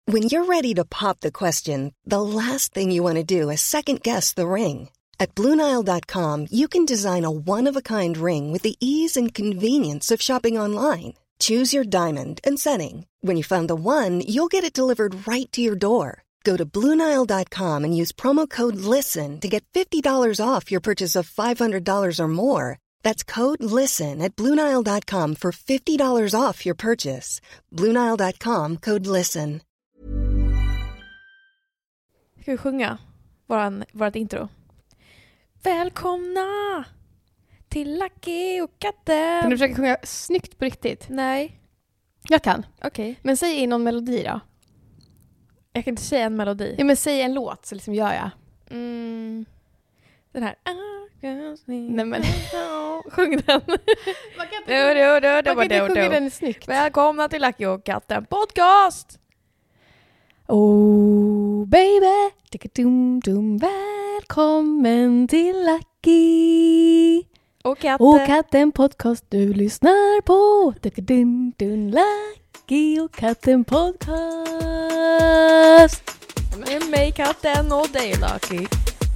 When you're ready to pop the question, the last thing you want to do is second-guess the ring. At BlueNile.com, you can design a one-of-a-kind ring with the ease and convenience of shopping online. Choose your diamond and setting. When you find the one, you'll get it delivered right to your door. Go to BlueNile.com and use promo code LISTEN to get $50 off your purchase of $500 or more. That's code LISTEN at BlueNile.com for $50 off your purchase. BlueNile.com, code LISTEN. Ska vi sjunga vårt intro? Välkomna till Lucky och katten. Kan du försöka sjunga snyggt på riktigt? Nej. Jag kan. Okej. Men säg in någon melodi då. Jag kan inte säga en melodi. Ja, men säg en låt så liksom gör jag. Den här. Nej men. Sjung den. Man kan inte sjunga den snyggt. Välkomna till Lucky och katten podcast. Oh baby, dum välkommen till Lucky Och katten. och katten podcast du lyssnar på. Dum Lucky och katten podcast. Med mig katten och dig Lucky.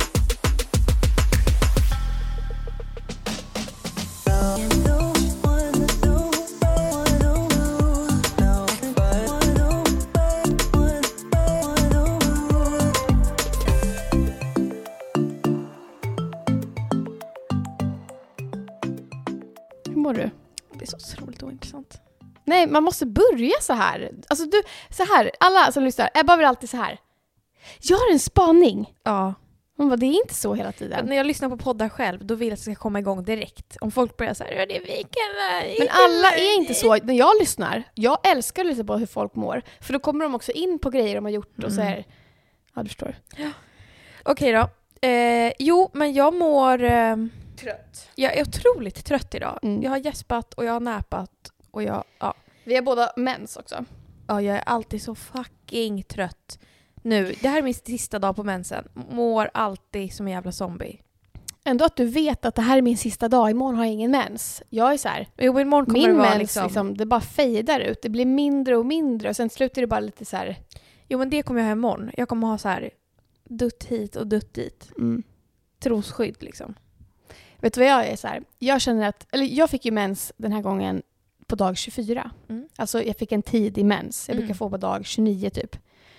Du? Det är så otroligt ointressant. Nej, man måste börja så här. Alltså så här, alla som lyssnar, Ebba vill alltid så här. Jag har en spaning. Ja. Hon bara, det är inte så hela tiden. Men när jag lyssnar på poddar själv, då vill jag att det ska komma igång direkt. Om folk börjar så här, det är weekend. Men alla är inte så. När jag lyssnar, jag älskar att lyssna på hur folk mår. För då kommer de också in på grejer de har gjort och så här. Ja, du förstår. Ja. Okej då. Jo, men jag mår... Trött. Jag är otroligt trött idag. Mm. Jag har gäspat och jag har näpat och jag... Ja. Vi är båda mens också. Ja, jag är alltid så fucking trött. Nu, det här är min sista dag på mensen. Mår alltid som en jävla zombie. Ändå att du vet att det här är min sista dag. Imorgon har jag ingen mens. Jag är så här. Jo, men imorgon kommer Min det vara mens, liksom... det bara fejdar ut. Det blir mindre och mindre. Och sen slutar det bara lite så här. Jo, men det kommer jag ha imorgon. Jag kommer ha så här dutt hit och dutt dit. Trosskydd liksom. Vet du vad jag är så här? Jag känner att... Eller jag fick ju mens den här gången på dag 24. Alltså jag fick en tid i mens. Jag brukar få på dag 29 typ.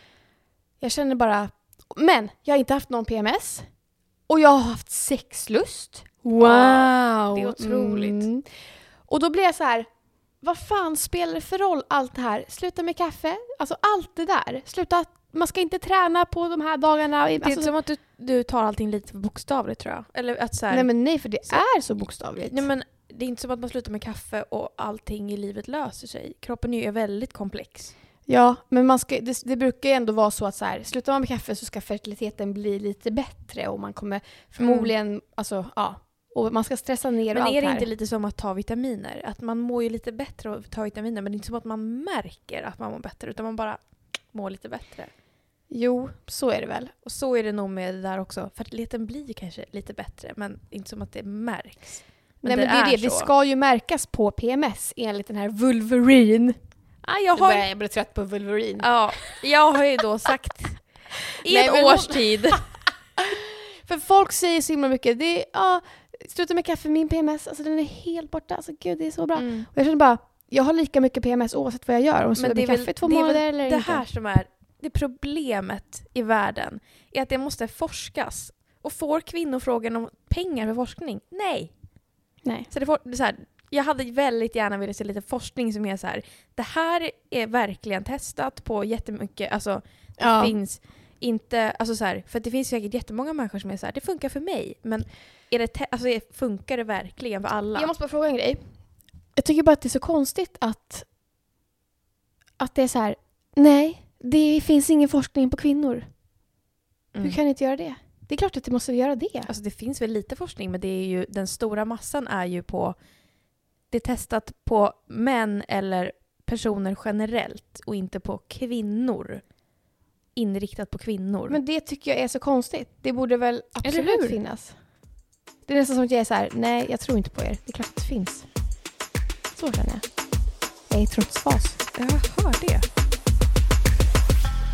Jag känner bara... Men jag har inte haft någon PMS. Och jag har haft sexlust. Wow! Ja, det är otroligt. Och då blir jag så här... Vad fan spelar det för roll allt det här? Sluta med kaffe. Alltså allt det där. Sluta... Man ska inte träna på de här dagarna. Det är inte som att du tar allting lite för bokstavligt, tror jag. Eller att så här, nej, för det är så bokstavligt. Nej, men det är inte som att man slutar med kaffe och allting i livet löser sig. Kroppen är ju väldigt komplex. Ja, men det brukar ju ändå vara så att så här, slutar man med kaffe så ska fertiliteten bli lite bättre och man kommer förmodligen, alltså ja, och man ska stressa ner. Men och allt är det här. inte lite som att ta vitaminer? Att man mår ju lite bättre av att ta vitaminer, men det är inte som att man märker att man mår bättre, utan man bara mår lite bättre. Jo, så är det väl. Och så är det nog med det där också. Fertiliteten blir kanske lite bättre, men inte som att det märks. Men det är det. Det ska ju märkas på PMS enligt den här Wolverine. Jag blir trött på Wolverine. Ja, jag har ju då sagt i ett års tid. För folk säger så himla mycket. Det är, sluta med kaffe, min PMS. Alltså den är helt borta. Alltså gud, det är så bra. Och jag känner bara, jag har lika mycket PMS oavsett vad jag gör. Om sluta med kaffe i 2 månader eller det inte. Här som är det problemet i världen är att det måste forskas. Och får kvinnor frågan om pengar för forskning? Nej. Så det är så här, jag hade väldigt gärna velat se lite forskning som är så här, det här är verkligen testat på jättemycket, alltså det finns inte, alltså så här, för det finns säkert jättemånga människor som är så här, det funkar för mig, men är det alltså funkar det verkligen för alla? Jag måste bara fråga en grej. Jag tycker bara att det är så konstigt att det är så här, nej, det finns ingen forskning på kvinnor. Hur kan ni inte göra det? Det är klart att det måste göra det. Alltså det finns väl lite forskning, men det är ju, den stora massan är ju på, det är testat på män eller personer generellt och inte på kvinnor. Inriktat på kvinnor. Men det tycker jag är så konstigt. Det borde väl absolut finnas. Det är nästan som att jag är så här, nej, jag tror inte på er. Det är klart att det finns. Så känner jag. Jag är i trotsfas. Jag hör det.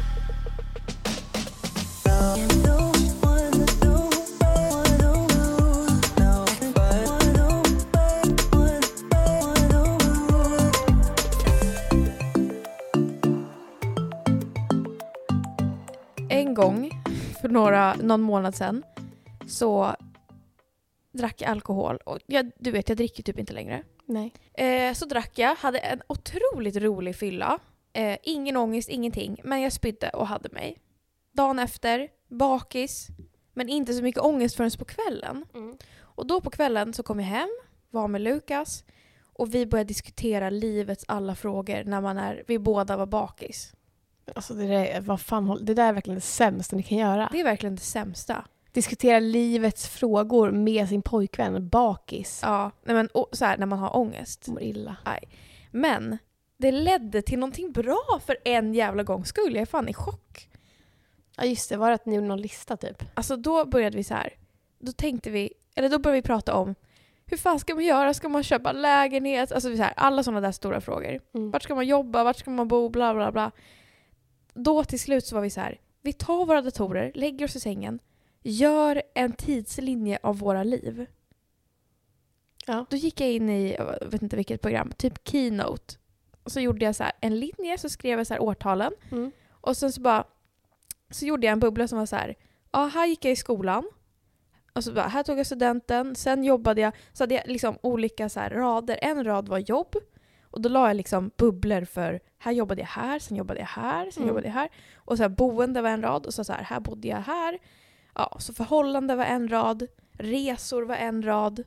En gång för någon månad sedan så drack jag alkohol. Och du vet, jag dricker typ inte längre. Nej. Så drack jag, hade en otroligt rolig fylla. Ingen ångest, ingenting. Men jag spydde och hade mig. Dagen efter, bakis. Men inte så mycket ångest förrän på kvällen. Och då på kvällen så kom jag hem, var med Lukas. Och vi började diskutera livets alla frågor när vi båda var bakis. Alltså det där är verkligen det sämsta ni kan göra. Det är verkligen det sämsta. Diskutera livets frågor med sin pojkvän, bakis. Ja, men så här, när man har ångest. Mår illa. Nej. Men det ledde till någonting bra för en jävla gångs skull. Jag är fan i chock. Ja just det, var det att ni gjorde någon lista typ? Alltså då började vi så här. Då började vi prata om hur fan ska man göra? Ska man köpa lägenhet? Alltså så här, alla sådana där stora frågor. Vart ska man jobba? Vart ska man bo? Bla bla bla. Då till slut så var vi så här. Vi tar våra datorer, lägger oss i sängen. Gör en tidslinje av våra liv. Ja. Då gick jag in i, jag vet inte vilket program, typ Keynote. Och så gjorde jag så här en linje, så skrev jag så här årtalen. Och sen så gjorde jag en bubbla som var så här. Ja, här gick jag i skolan. Och så här tog jag studenten. Sen jobbade jag, så hade jag liksom olika så här rader. En rad var jobb. Och då la jag liksom bubblor för här jobbade jag här, sen jobbade jag här, sen jobbade jag här. Och så här boende var en rad och så här här bodde jag här. Ja, så förhållande var en rad, resor var en rad.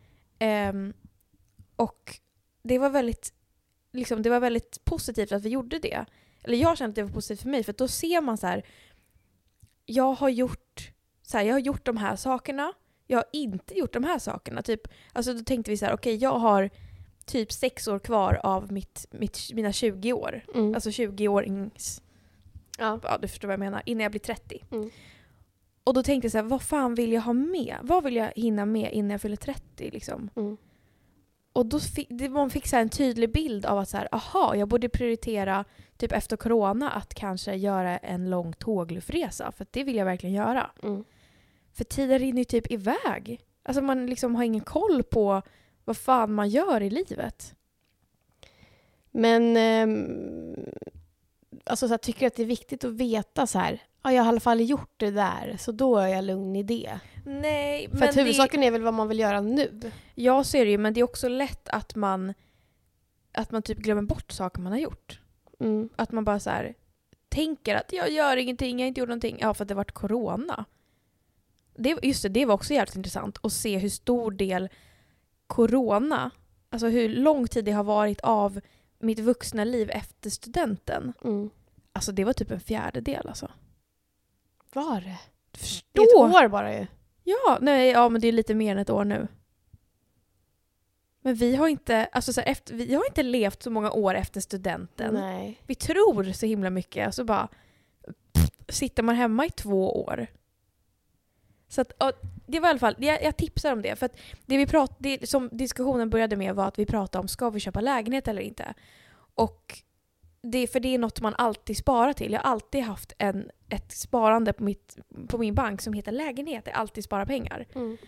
Och det var väldigt positivt att vi gjorde det. Eller jag kände att det var positivt för mig, för då ser man så här, jag har gjort de här sakerna, jag har inte gjort de här sakerna typ. Alltså då tänkte vi så här, okej, jag har typ 6 år kvar av mina 20 år. Alltså 20-årings. Ja, du förstår vad jag menar. Innan jag blir 30. Och då tänkte jag så här, vad fan vill jag ha med? Vad vill jag hinna med innan jag fyller 30 liksom? Och då man fick så här en tydlig bild av att så här, aha, jag borde prioritera typ efter corona att kanske göra en lång tågluffresa, för det vill jag verkligen göra. För tiden rinner ju typ iväg. Alltså man liksom har ingen koll på vad fan man gör i livet. Men alltså så här, tycker att det är viktigt att veta så här, ja, jag har i alla fall gjort det där, så då är jag lugn i det. Nej, för att huvudsaken är väl vad man vill göra nu. Jag ser det ju, men det är också lätt att man typ glömmer bort saker man har gjort. Att man bara så här tänker att jag gör ingenting, jag har inte gjort någonting. Ja, för att det varit corona. Det var också jävligt intressant att se hur stor del corona, alltså hur lång tid det har varit av mitt vuxna liv efter studenten. Alltså det var typ en 1/4 alltså. Var det? Förstå. Det är ett år bara ju. Ja, men det är lite mer än ett år nu. Men vi har inte, alltså så här, vi har inte levt så många år efter studenten. Nej. Vi tror så himla mycket, och så bara sitter man hemma i 2 år. Så att, det var i alla fall, jag tipsar om det. För att det som diskussionen började med var att vi pratade om, ska vi köpa lägenhet eller inte? Och det är något man alltid sparar till. Jag har alltid haft ett sparande på min bank som heter lägenhet. Jag alltid sparar pengar.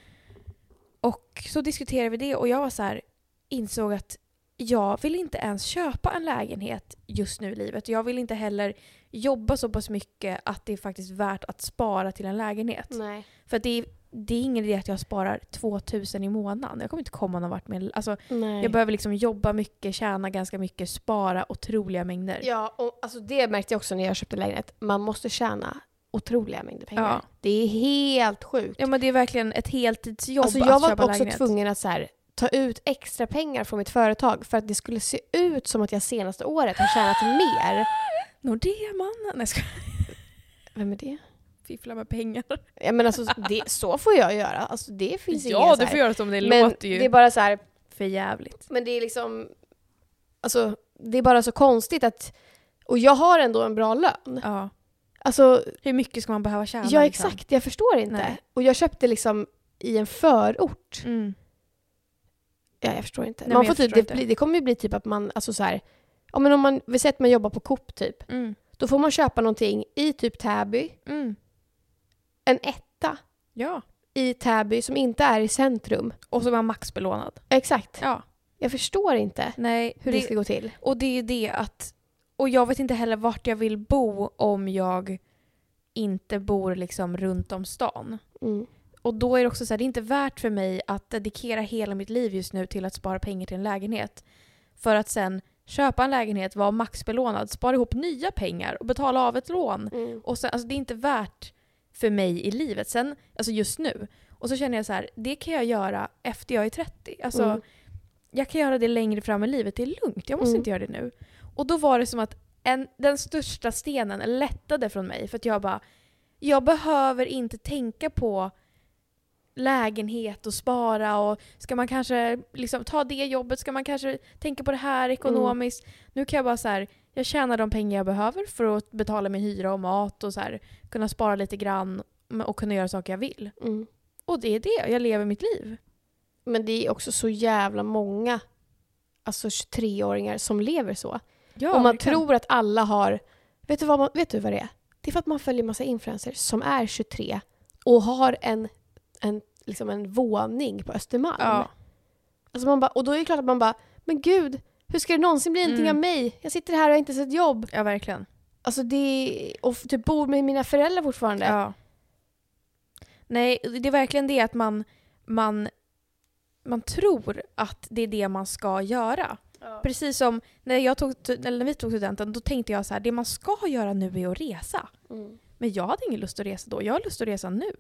Och så diskuterade vi det, och jag var så här, insåg att jag vill inte ens köpa en lägenhet just nu i livet. Jag vill inte heller jobba så pass mycket att det är faktiskt värt att spara till en lägenhet. Nej. För det är ingen idé att jag sparar 2000 i månaden. Jag kommer inte komma någon vart med. Alltså, jag behöver liksom jobba mycket, tjäna ganska mycket, spara otroliga mängder. Ja, och alltså det märkte jag också när jag köpte lägenhet. Man måste tjäna otroliga mängder pengar. Ja. Det är helt sjukt. Ja, men det är verkligen ett heltidsjobb alltså, att jag köpa var också lägenhet. tvungen att så här, ta ut extra pengar från mitt företag för att det skulle se ut som att jag senaste året har tjänat mer. Nordea-mannen. Nej, Vem är det? Fiffla med pengar. Ja, men alltså, så får jag göra. Alltså, det finns ja, inga, du får göra som det men låter ju. Det är bara så här, för jävligt. men det är liksom, alltså, det är bara så konstigt att, och jag har ändå en bra lön. Ja. Alltså, hur mycket ska man behöva tjäna? ja, liksom? exakt. Jag förstår inte. Nej. Och jag köpte liksom i en förort. Ja, jag förstår inte. Nej, Man får typ, det kommer ju bli typ att man, alltså så här, ja, men om man vill säga att man jobbar på Coop typ, då får man köpa någonting i typ Täby. En etta. Ja. I Täby som inte är i centrum. Och så var man maxbelånad. Exakt. Ja. Jag förstår inte hur det ska gå till. Och det är det att, och jag vet inte heller vart jag vill bo om jag inte bor liksom runt om stan. Och då är det också så här, det är inte värt för mig att dedikera hela mitt liv just nu till att spara pengar till en lägenhet. För att sen köpa en lägenhet, vara maxbelånad, spara ihop nya pengar och betala av ett lån. Och sen, alltså det är inte värt för mig i livet. Sen, alltså just nu. Och så känner jag så här, det kan jag göra efter jag är 30. Alltså, jag kan göra det längre fram i livet, det är lugnt. Jag måste inte göra det nu. Och då var det som att den största stenen lättade från mig. För att jag behöver inte tänka på lägenhet och spara, och ska man kanske liksom ta det jobbet, ska man kanske tänka på det här ekonomiskt. Nu kan jag bara så här, jag tjänar de pengar jag behöver för att betala min hyra och mat och så här, kunna spara lite grann och kunna göra saker jag vill. Och det är det, jag lever mitt liv. Men det är också så jävla många, alltså 23-åringar som lever så. Ja, och man tror att alla har, vet du vad det är? Det är för att man följer massa influencers som är 23 och har en våning på Östermalm. Ja. Alltså och då är det klart att man bara, men gud, hur ska det någonsin bli någonting av mig? Jag sitter här och har inte sett jobb. Ja, verkligen. Alltså och typ bor med mina föräldrar fortfarande. Ja. Nej, det är verkligen det att man tror att det är det man ska göra. Ja. Precis som när vi tog studenten, då tänkte jag så här, det man ska göra nu är att resa. Men jag hade ingen lust att resa då. Jag har lust att resa nu.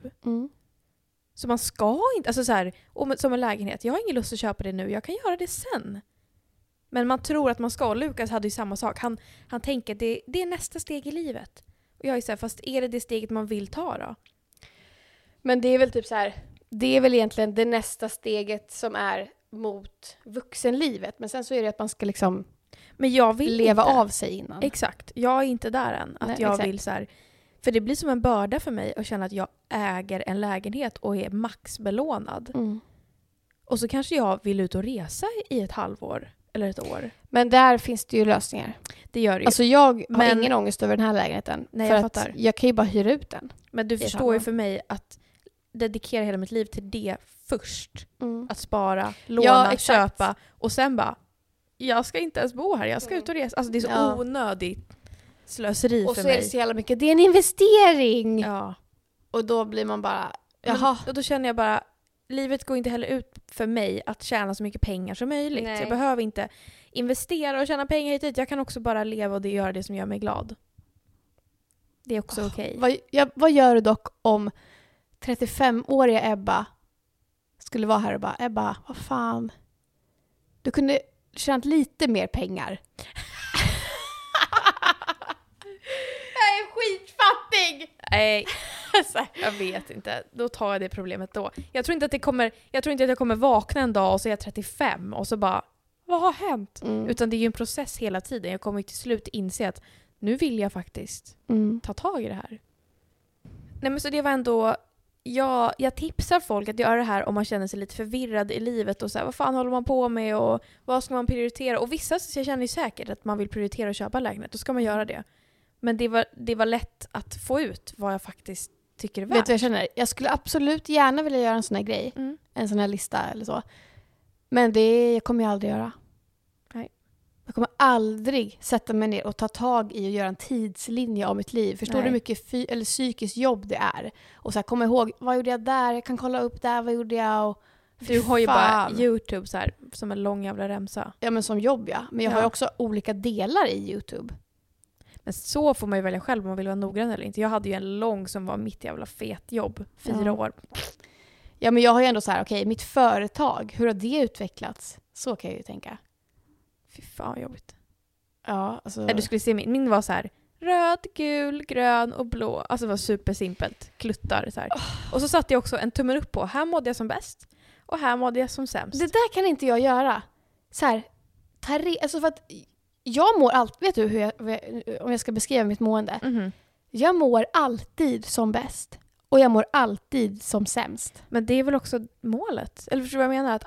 Så man ska inte, alltså så här, som en lägenhet, jag har ingen lust att köpa det nu, jag kan göra det sen. Men man tror att man ska. Lukas hade ju samma sak. Han tänker att det är nästa steg i livet. Och jag är så här, fast är det steget man vill ta då? Men det är väl typ så här, det är väl egentligen det nästa steget som är mot vuxenlivet. Men sen så är det att man ska liksom leva av sig innan. Exakt. Jag är inte där än. Att jag vill så här, för det blir som en börda för mig att känna att jag äger en lägenhet och är maxbelånad. Och så kanske jag vill ut och resa i ett halvår eller ett år. Men där finns det ju lösningar. Det gör det ju. Alltså jag har ingen ångest över den här lägenheten. Nej, för jag fattar. Jag kan ju bara hyra ut den. Men du förstår ju för mig att dedikera hela mitt liv till det först. Att spara, låna, köpa och sen bara, jag ska inte ens bo här, jag ska ut och resa. Alltså det är så onödigt slöseri för mig. Och så är det så jävla mycket, det är en investering. Ja. Och då blir man bara, jaha. Och då känner jag bara, livet går inte heller ut för mig att tjäna så mycket pengar som möjligt. Nej. Jag behöver inte investera och tjäna pengar hit. Jag kan också bara leva och göra det som gör mig glad. Det är också okej. Vad gör du dock om 35-åriga Ebba skulle vara här och bara, Ebba, vad fan? Du kunde tjäna lite mer pengar. Jag är skitfattig! Nej, jag vet inte. Då tar jag det problemet då. Jag tror inte att jag kommer vakna en dag och så är jag 35 och så bara, vad har hänt? Utan det är ju en process hela tiden. Jag kommer till slut inse att nu vill jag faktiskt ta tag i det här. Nej, men så det var ändå, jag tipsar folk att göra det här om man känner sig lite förvirrad i livet och så här, vad fan håller man på med och vad ska man prioritera? Och vissa så jag känner ju säkert att man vill prioritera och köpa lägenhet, då ska man göra det. Men det var lätt att få ut vad jag faktiskt tycker är värt. Vet du vad jag känner? Jag skulle absolut gärna vilja göra en sån här grej. En sån här lista eller så. Men det kommer jag aldrig göra. Nej. Jag kommer aldrig sätta mig ner och ta tag i och göra en tidslinje av mitt liv. Förstår du hur mycket psykiskt jobb det är? Och så här, komma ihåg, vad gjorde jag där? Jag kan kolla upp där, vad gjorde jag? Och du har ju bara YouTube så här, som en lång jävla remsa. Ja, men som jobb, ja. Men jag har ju också olika delar i YouTube. Men så får man ju välja själv om man vill vara noggrann eller inte. Jag hade ju en lång som var mitt jävla fet jobb. 4 år. Ja, men jag har ju ändå så här, okej, mitt företag, hur har det utvecklats? Så kan jag ju tänka. Fy fan, jobbigt. Ja, alltså. Du skulle se min var så här, röd, gul, grön och blå. Alltså det var supersimpelt. Kluttar så här. Och så satte jag också en tummen upp på. Här mådde jag som bäst. Och här mådde jag som sämst. Det där kan inte jag göra. Så här, alltså för att jag mår alltid, vet du om jag ska beskriva mitt mående? Jag mår alltid som bäst. Och jag mår alltid som sämst. Men det är väl också målet? Eller förstår du vad jag menar? Att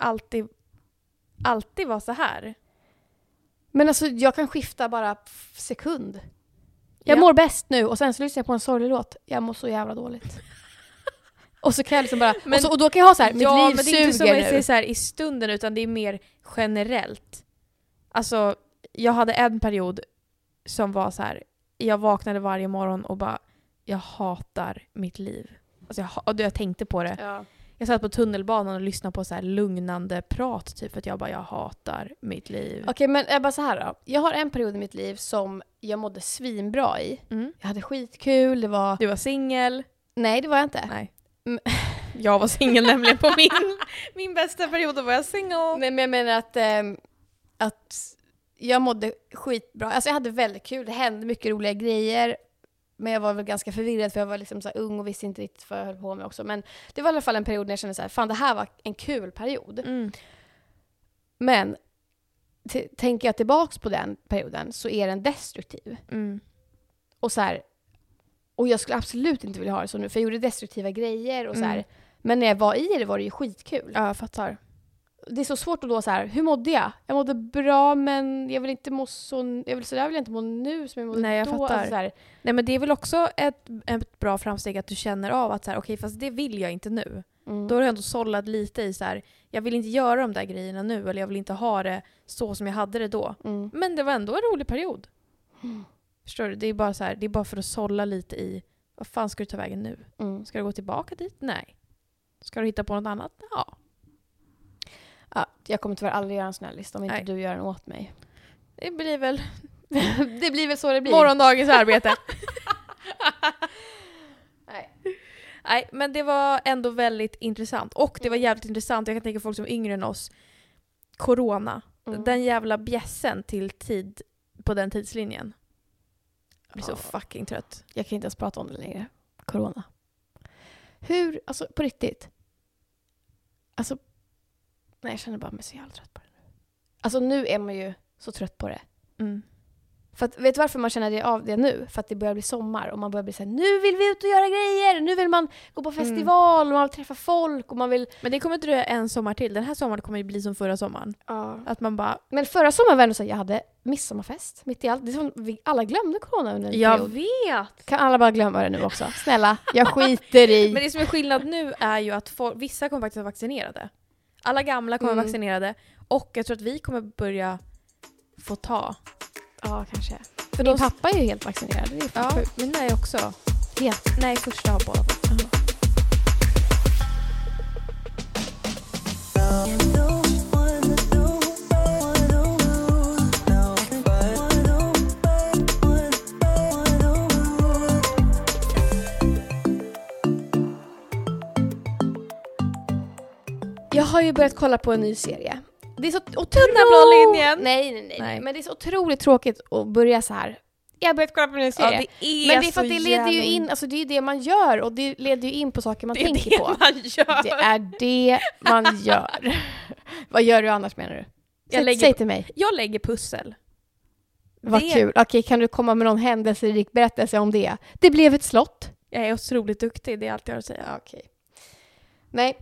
alltid vara så här. Men alltså jag kan skifta bara sekund. Jag mår bäst nu och sen så lyssnar jag på en sorglig låt. Jag mår så jävla dåligt. Och så kan jag liksom bara, och då kan jag ha så här, mitt liv suger nu. Men det är inte som jag säger så här i stunden, utan det är mer generellt. Alltså jag hade en period som var så här, jag vaknade varje morgon och bara, jag hatar mitt liv. Alltså jag tänkte på det. Ja. Jag satt på tunnelbanan och lyssnade på så här lugnande prat typ, för att jag hatar mitt liv. Okej, men bara så här då. Jag har en period i mitt liv som jag mådde svinbra i. Jag hade skitkul, det var... Du var singel? Nej, det var jag inte. Nej. Jag var singel nämligen på min bästa period, då var jag singel. Nej, men jag menar att jag mådde skitbra. Alltså jag hade väldigt kul, det hände mycket roliga grejer. Men jag var väl ganska förvirrad för jag var liksom så här ung och visste inte riktigt vad jag höll på med också. Men det var i alla fall en period när jag kände så här, fan det här var en kul period. Men tänker jag tillbaks på den perioden så är den destruktiv. Och så här, och jag skulle absolut inte vilja ha det så nu, för jag gjorde destruktiva grejer och så här. Men när jag var i det var det ju skitkul. Ja, jag fattar. Det är så svårt att då så här, hur mådde jag? Jag mådde bra, men jag vill inte må så... Så vill jag inte må nu som jag mådde då. Nej, jag fattar. Alltså så här. Nej, men det är väl också ett bra framsteg att du känner av att så här, okej, fast det vill jag inte nu. Då har du ändå sållat lite i så här, jag vill inte göra de där grejerna nu, eller jag vill inte ha det så som jag hade det då. Men det var ändå en rolig period. Förstår du? Det är bara så här, det är bara för att sålla lite i, vad fan ska du ta vägen nu? Ska du gå tillbaka dit? Nej. Ska du hitta på något annat? Ja. Ja, jag kommer tyvärr aldrig göra en sån här lista om inte du gör den åt mig. Det blir väl det blir väl så det blir. Morgondagens arbete. Nej, men det var ändå väldigt intressant. Och det var jävligt intressant. Jag kan tänka folk som är yngre än oss. Corona. Den jävla bjässen till tid på den tidslinjen. Jag blir så fucking trött. Jag kan inte ens prata om det längre. Corona. Hur, alltså på riktigt. Alltså, nej, jag känner bara mig så jävla trött på det nu. Alltså nu är man ju så trött på det. För att, vet du varför man känner det av det nu? För att det börjar bli sommar och man börjar bli så här, nu vill vi ut och göra grejer, nu vill man gå på festival och man vill träffa folk och man vill... Men det kommer inte dröja en sommar till. Den här sommaren kommer ju bli som förra sommaren. Ja. Att man bara... Men förra sommaren var det så här, jag hade midsommarfest mitt i allt. Det är som vi alla glömde corona under en period. Vet! Kan alla bara glömma det nu också? Snälla, jag skiter i. Men det som är skillnad nu är ju att vissa kommer faktiskt vara vaccinerade. Alla gamla kommer vara vaccinerade. Och jag tror att vi kommer börja få ta. Ja, kanske. För din pappa är ju helt vaccinerad. Det är ja, sjukt. men nej också. Helt. Nej, första har båda fått. Jag har ju börjat kolla på en ny serie. Det är så otroligt... Blå linjen. Nej. Men det är så otroligt tråkigt att börja så här. Jag har börjat kolla på en ny serie. Ja, det är men det är för att det leder ju in, alltså det är ju det man gör och det leder ju in på saker man tänker på. Det är det man gör. Vad gör du annars, menar du? Säg till mig. Jag lägger pussel. Vad kul. Okej, kan du komma med någon händelserik berättelse om det? Det blev ett slott. Jag är otroligt duktig, det är allt jag har att säga. Okej. Nej.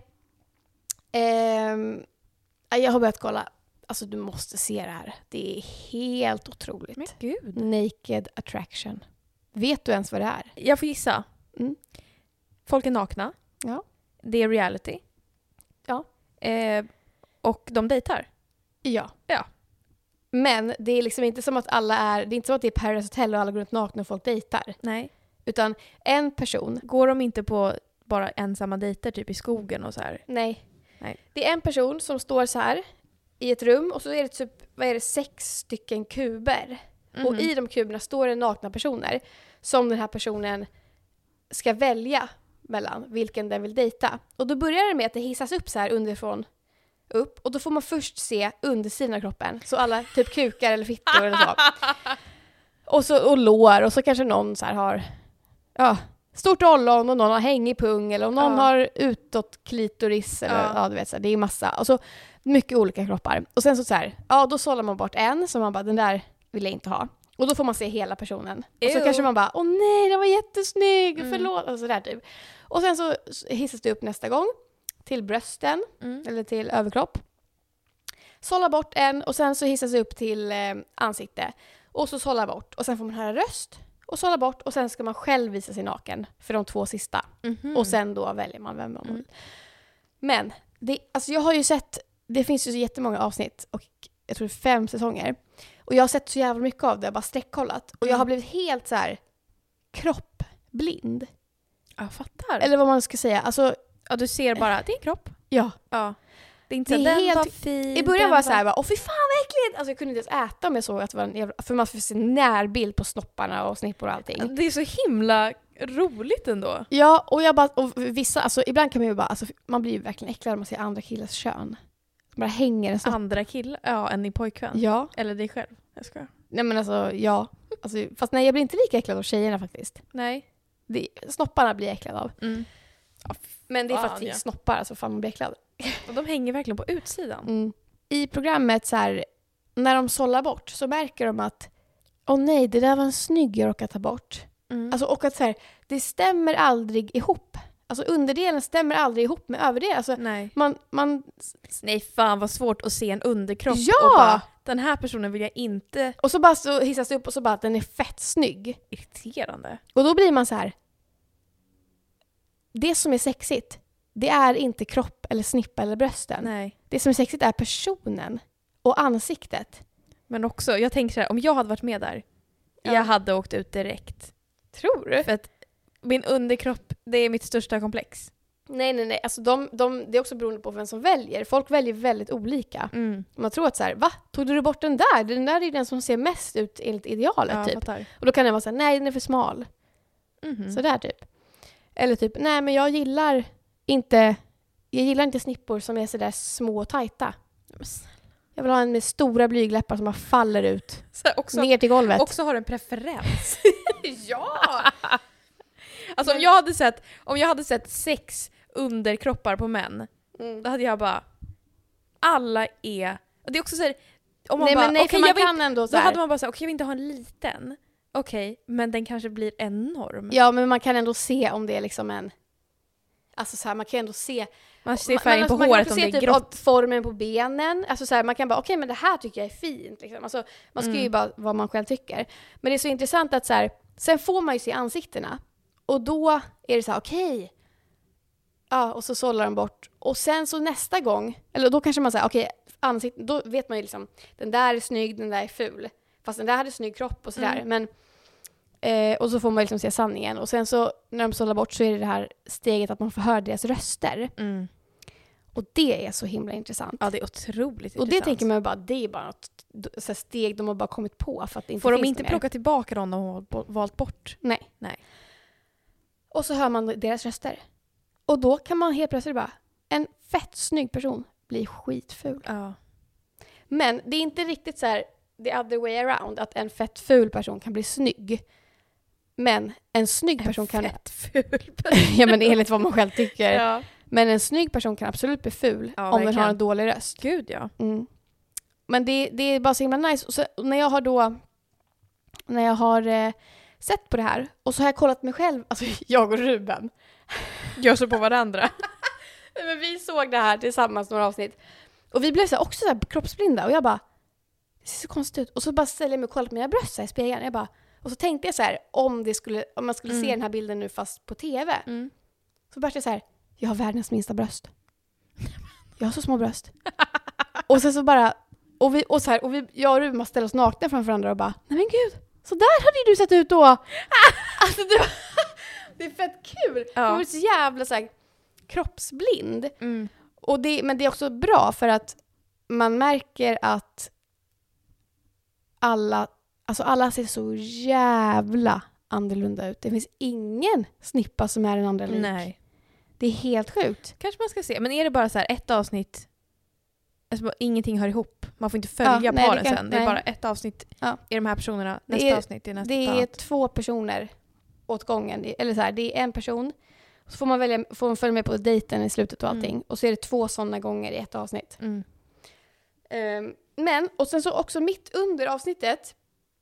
Jag har börjat kolla. Alltså du måste se det här. Det är helt otroligt. Men gud. Naked Attraction. Vet du ens vad det är? Jag får gissa. Folk är nakna. Ja. Det är reality. Ja. Och de dejtar. Ja. Ja. Men det är liksom inte som att alla är... Det är inte som att det är Paradise Hotel och alla går runt nakna och folk dejtar. Nej. Utan en person... Går de inte på bara ensamma dejter typ i skogen och så här? Nej. Det är en person som står så här i ett rum och så är det typ 6 stycken kuber. Och i de kuberna står det nakna personer som den här personen ska välja mellan vilken den vill dejta. Och då börjar det med att det hissas upp så här underifrån upp. Och då får man först se undersidan av kroppen. Så alla typ kukar eller fittor eller så. Och lår. Och så kanske någon så här har stort ollon och någon har hängig pung. Eller om någon har utåt klitoris. Eller, du vet, så här, det är massa. Och så mycket olika kroppar. Och sen så här, då sållar man bort en. Så man bara, den där vill jag inte ha. Och då får man se hela personen. Och så kanske man bara, åh nej, den var jättesnygg, förlåt. Och så där typ. Och sen så hissas det upp nästa gång. Till brösten. Eller till överkropp. Sålla bort en. Och sen så hissas det upp till ansikte. Och så sålla bort. Och sen får man höra röst. Och sålla bort. Och sen ska man själv visa sig naken. För de 2 sista. Och sen då väljer man vem man vill. Men, alltså jag har ju sett... Det finns ju så jättemånga avsnitt. Och jag tror det är 5 säsonger. Och jag har sett så jävla mycket av det. Jag har bara sträckkollat. Och jag har blivit helt så här blind. Jag fattar. Eller vad man ska säga. Alltså, ja, du ser bara, det är en kropp. Ja. Det är inte så, den var fin. I början var jag såhär, åh fy fan vad äckligt! Alltså jag kunde inte ens äta om jag såg att det var en jävla, för man får se närbild på snopparna och snippor och allting. Det är så himla roligt ändå. Ja, och jag bara, och vissa, alltså ibland kan man ju bara, alltså man blir ju verkligen äcklad om man ser andra killars kön. Bara hänger en snopp. Andra killar? Ja, än i pojkvän. Ja. Eller dig själv. Jag ska. Nej men alltså, ja. Alltså, fast nej, jag blir inte lika äcklad av tjejerna faktiskt. Nej. Snopparna blir jag äcklad av. Mm. Ja, men det är för att det är snoppar, alltså fan man blir äcklad. Och de hänger verkligen på utsidan. Mm. I programmet så här, när de sållar bort så märker de att åh nej, det där var en snygg jag råkade ta bort. Mm. Alltså, och att så här, det stämmer aldrig ihop. Alltså underdelen stämmer aldrig ihop med överdelen. Alltså, nej. Nej, fan vad svårt att se en underkropp. Ja! Och bara, den här personen vill jag inte. Och så bara så hissas det upp och så bara att den är fett snygg. Irriterande. Och då blir man så här. Det som är sexigt, det är inte kropp eller snippa eller brösten. Nej. Det som är sexigt är personen och ansiktet. Men också, jag tänker så här, om jag hade varit med där, jag hade åkt ut direkt. Tror du? För att min underkropp, det är mitt största komplex. Nej. Alltså det är också beroende på vem som väljer. Folk väljer väldigt olika. Mm. Man tror att så här, va? Tog du bort den där? Den där är ju den som ser mest ut enligt idealet typ. Och då kan det vara så här, nej den är för smal. Mm-hmm. Så där typ. Eller typ, nej men jag gillar inte snippor som är så där små och tajta. Jag vill ha en med stora blygläppar som bara faller ut också, ner till golvet. Också har en preferens. Ja! Alltså om jag hade sett 6 underkroppar på män, då hade jag bara, alla är... Det är också så här, om man bara, nej, okay, man kan ändå så här. Då hade man bara sagt, okej, jag vill inte ha en liten. Okej, men den kanske blir enorm. Ja, men man kan ändå se om det är liksom en... Alltså så här, man kan ändå se... Man ser färgen på håret om det är typ grått. Formen på benen. Alltså så här, man kan bara, okej, men det här tycker jag är fint. Liksom. Alltså, man ska ju bara vad man själv tycker. Men det är så intressant att så här, sen får man ju se ansiktena. Och då är det så här, okej. Ja, och så sållar de bort. Och sen så nästa gång, eller då kanske man säger, okej, ansikten, då vet man ju liksom, den där är snygg, den där är ful. Fast den där hade snygg kropp och sådär. Men och så får man liksom se sanningen. Och sen så när de sållar bort så är det här steget att man får höra deras röster. Mm. Och det är så himla intressant. Ja, det är otroligt intressant. Och det tänker man bara, det är bara något så steg de har bara kommit på. För att det inte får finns de inte mer. Plocka tillbaka dem de har valt bort? Nej. Och så hör man deras röster. Och då kan man helt plötsligt bara, en fett snygg person blir skitful. Ja. Men det är inte riktigt så här the other way around, att en fett ful person kan bli snygg. Men en snygg person kan... fett ful ja, men enligt vad man själv tycker. Ja. Men en snygg person kan absolut bli ful om verkligen. Den har en dålig röst. Gud, ja. Mm. Men det är bara så himla nice. Och så, när jag har sett på det här, och så har jag kollat mig själv, alltså jag och Ruben. Gör så på varandra. Men vi såg det här tillsammans några avsnitt. Och vi blev också så här kroppsblinda. Och jag bara, det ser så konstigt ut. Och så bara ställde jag mig och kollade på mina bröst i spegeln. Jag bara, och så tänkte jag så här, om man skulle se den här bilden nu fast på tv. Mm. Så började jag så här, jag har världens minsta bröst. Jag har så små bröst. Och sen så bara, jag och Ruben ställde oss nakna framför varandra och bara, nej men gud, så där hade ju du sett ut då. Alltså det är fett kul. Ja. Du är så jävla så här, kroppsblind. Mm. Men det är också bra för att man märker att alla ser så jävla annorlunda ut. Det finns ingen snippa som är den andra lik. Nej. Det är helt sjukt. Kanske man ska se. Men är det bara så här ett avsnitt, alltså ingenting hör ihop. Man får inte följa paren sen. Det är bara ett avsnitt i de här personerna. Nästa avsnitt är nästa. Det är 2 personer åt gången. Eller så här, det är en person. Så får man följa med på dejten i slutet och allting. Mm. Och så är det 2 sådana gånger i ett avsnitt. Mm. Men, och sen så också mitt under avsnittet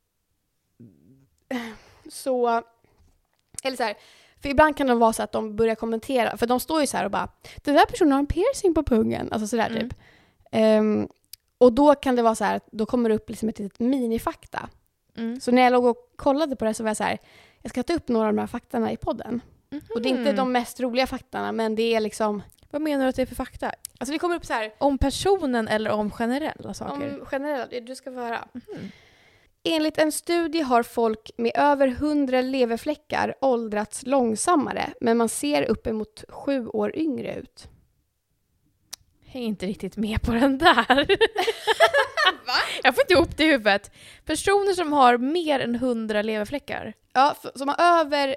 så, eller så här, för ibland kan det vara så att de börjar kommentera, för de står ju så här och bara, den där personen har en piercing på pungen, alltså sådär typ. Och då kan det vara så här att då kommer det upp liksom ett litet minifakta. Så när jag låg och kollade på det så var jag så här, jag ska ta upp några av de här faktorna i podden. Och det är inte de mest roliga faktorna, men det är liksom... Vad menar du att det är för fakta? Alltså det kommer upp så här... Om personen eller om generella saker? Om generella, du ska få höra. Enligt en studie har folk med över 100 leverfläckar åldrats långsammare, men man ser uppemot 7 år yngre ut. Jag är inte riktigt med på den där. Va? Jag får inte ihop det i huvudet. Personer som har mer än 100 leverfläckar. Ja, som har över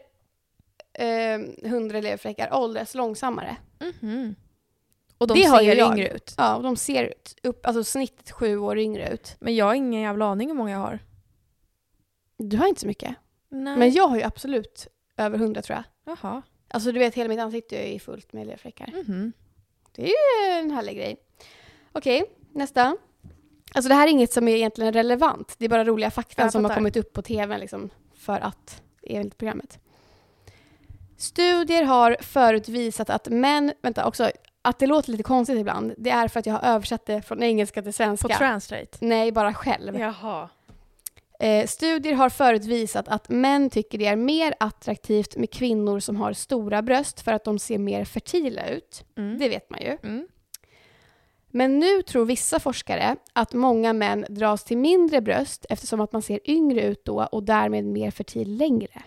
100 leverfläckar åldras långsammare. Mm-hmm. Och de det ser yngre ut. Ja, och de ser alltså snittet 7 år yngre ut. Men jag har ingen jävla aning hur många jag har. Du har inte så mycket. Nej. Men jag har ju absolut över 100 tror jag. Jaha. Alltså du vet, hela mitt ansikte är fullt med leverfläckar. Mm-hmm. Det är ju en härlig grej. Okej, nästa. Alltså det här är inget som är egentligen relevant. Det är bara roliga fakta som har kommit upp på tv liksom, för att enligt programmet. Studier har förut visat att män... Vänta, också att det låter lite konstigt ibland. Det är för att jag har översatt det från engelska till svenska. På Translate? Nej, bara själv. Jaha. Studier har förut visat att män tycker det är mer attraktivt med kvinnor som har stora bröst för att de ser mer fertila ut. Mm. Det vet man ju. Mm. Men nu tror vissa forskare att många män dras till mindre bröst eftersom att man ser yngre ut då och därmed mer fertil längre.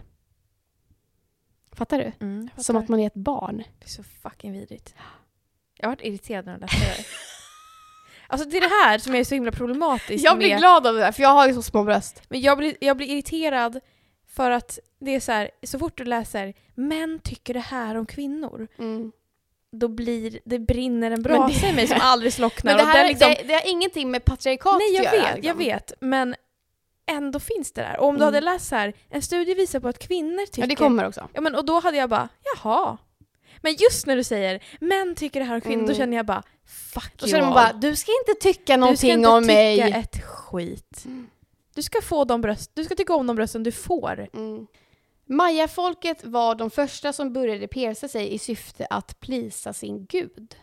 Fattar du? Fattar. Som att man är ett barn. Det är så fucking vidrigt. Jag har varit irriterad när jag läste det. Alltså det är det här som är så himla problematiskt. Jag blir glad av det där, för jag har ju så små bröst. Men jag blir irriterad för att det är så här, så fort du läser män tycker det här om kvinnor. Då brinner en brasa i mig som aldrig slocknar. Men det, här, och liksom, det har ingenting med patriarkat nej, att göra. Jag vet. Men ändå finns det där. Och om du hade läst så här, en studie visar på att kvinnor tycker... Ja, det kommer också. Ja, men, och då hade jag bara, jaha. Men just när du säger, män tycker det här om kvinnor, då känner jag bara, fuck då you känner man all. bara, du ska inte tycka någonting om mig. Du ska inte tycka ett skit. Du ska få du ska tycka om de brösten du får. Maya-folket var de första som började pierca sig i syfte att plisa sin gud.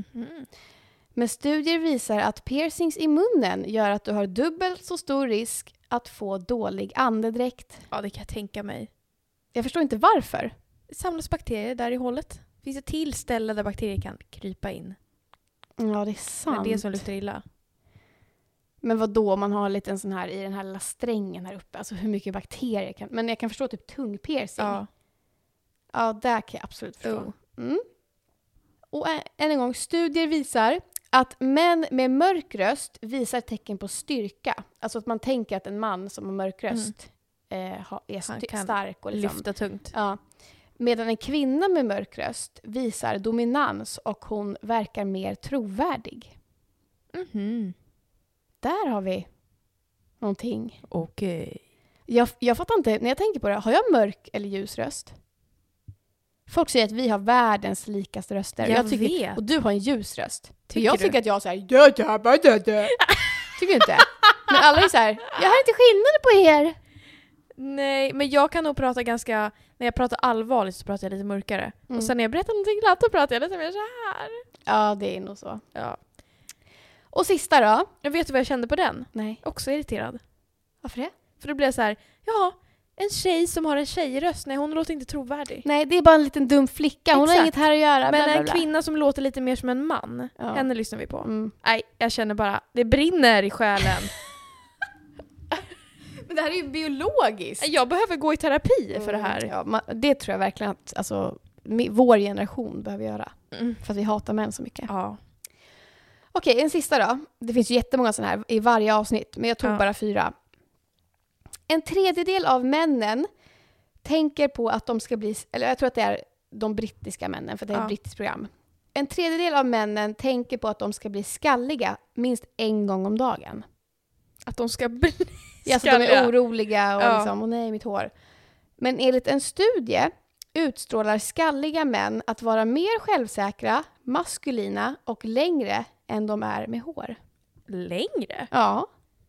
Men studier visar att piercings i munnen gör att du har dubbelt så stor risk att få dålig andedräkt. Ja, det kan jag tänka mig. Jag förstår inte varför. Det samlas bakterier där i hålet. Finns det till ställe där bakterier kan krypa in? Ja, det är sant. Det är det som luktar illa. Men vad då man har lite en sån här i den här lilla strängen här uppe. Alltså hur mycket bakterier kan... Men jag kan förstå typ tungpiercing. Ja, där kan jag absolut förstå. Och än en gång, studier visar att män med mörk röst visar tecken på styrka. Alltså att man tänker att en man som har mörk röst är stark och liksom, lyfta tungt. Ja. Medan en kvinna med mörk röst visar dominans och hon verkar mer trovärdig. Där har vi någonting. Okej. Jag fattar inte, när jag tänker på det, har jag mörk eller ljus röst? Folk säger att vi har världens likaste röster. Jag vet. Och du har en ljus röst. Tycker tycker att jag säger tycker du inte? Men alla är så här, jag har inte skillnad på er. Nej, men jag kan nog prata ganska... När jag pratar allvarligt så pratar jag lite mörkare. Och sen när jag berättar någonting glatt så pratar jag lite mer så här. Ja, det är nog så. Ja. Och sista då? Jag vet vad jag kände på den. Nej. Också irriterad. Varför det? För då blev jag så här, ja, en tjej som har en tjejröst, nej, hon låter inte trovärdig. Nej, det är bara en liten dum flicka. Hon har inget här att göra. Men en kvinna som låter lite mer som en man, henne lyssnar vi på. Nej, jag känner bara, det brinner i själen. Men det här är ju biologiskt. Jag behöver gå i terapi för det här. Ja, det tror jag verkligen att alltså, vår generation behöver göra. För att vi hatar män så mycket. Ja. Okej, en sista då. Det finns ju jättemånga sådana här i varje avsnitt, men jag tog bara 4. En tredjedel av männen tänker på att de ska bli... Eller jag tror att det är de brittiska männen, för det är ett brittiskt program. En tredjedel av männen tänker på att de ska bli skalliga minst en gång om dagen. Att de ska bli skalliga? Alltså de är oroliga och liksom, åh nej, mitt hår. Men enligt en studie utstrålar skalliga män att vara mer självsäkra, maskulina och längre än de är med hår. Längre? Ja.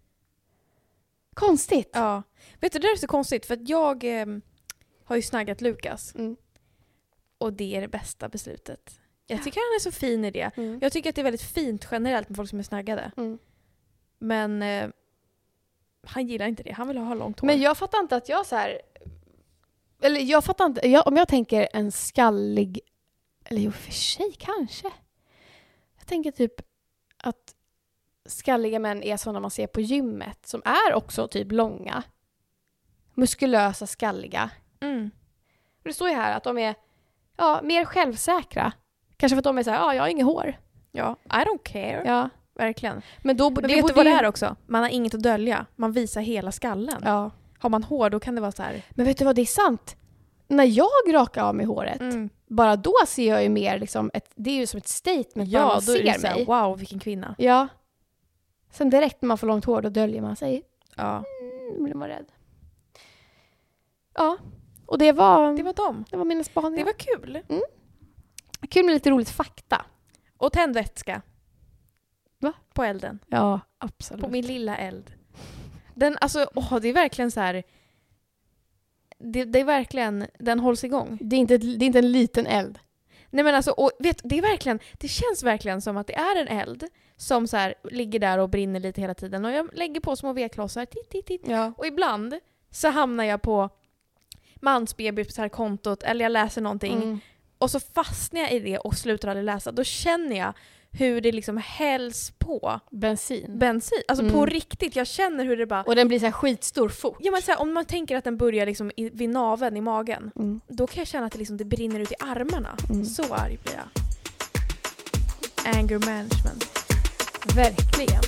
Konstigt. Ja. Vet du, det är så konstigt för att jag har ju snaggat Lukas. Och det är det bästa beslutet. Jag tycker han är så fin i det. Jag tycker att det är väldigt fint generellt med folk som är snaggade. Men han gillar inte det. Han vill ha långt hår. Men jag fattar inte att jag så här... Eller jag fattar inte... om jag tänker en skallig... Eller jo, för sig kanske. Jag tänker typ att skalliga män är sådana man ser på gymmet. Som är också typ långa. Muskulösa, skalliga. Det står ju här att de är mer självsäkra. Kanske för att de är så här, jag har inget hår. Ja, I don't care. Ja. Verkligen. Men vet du vad det är också? Man har inget att dölja. Man visar hela skallen. Ja. Har man hår, då kan det vara så här. Men vet du vad, det är sant. När jag rakar av mig håret, bara då ser jag ju mer liksom, det är ju som ett statement. Ja, man då är det ser så här, mig. wow, vilken kvinna. Ja. Sen direkt när man får långt hår, då döljer man sig. Ja. Blir man rädd. Ja. Och det var dem. Det var mina spaningar. Det var kul. Kul med lite roligt fakta. Och tändvätska. Va? På elden. Ja, absolut. På min lilla eld. Den, alltså, det är verkligen så här. Det är verkligen, den hålls igång. Det är inte en liten eld. Nej men alltså, och vet, det känns verkligen som att det är en eld som så här ligger där och brinner lite hela tiden. Och jag lägger på små vedklossar, titt. Ja. Och ibland så hamnar jag på mansbebis-kontot eller jag läser någonting och så fastnar jag i det och slutar aldrig läsa. Då känner jag hur det liksom hälls på bensin. Alltså på riktigt. Jag känner hur det bara... Och den blir så här skitstor fort. Ja, men så här, om man tänker att den börjar liksom vid naveln i magen, då kan jag känna att det, liksom, det brinner ut i armarna. Så arg blir jag. Anger management. Verkligen.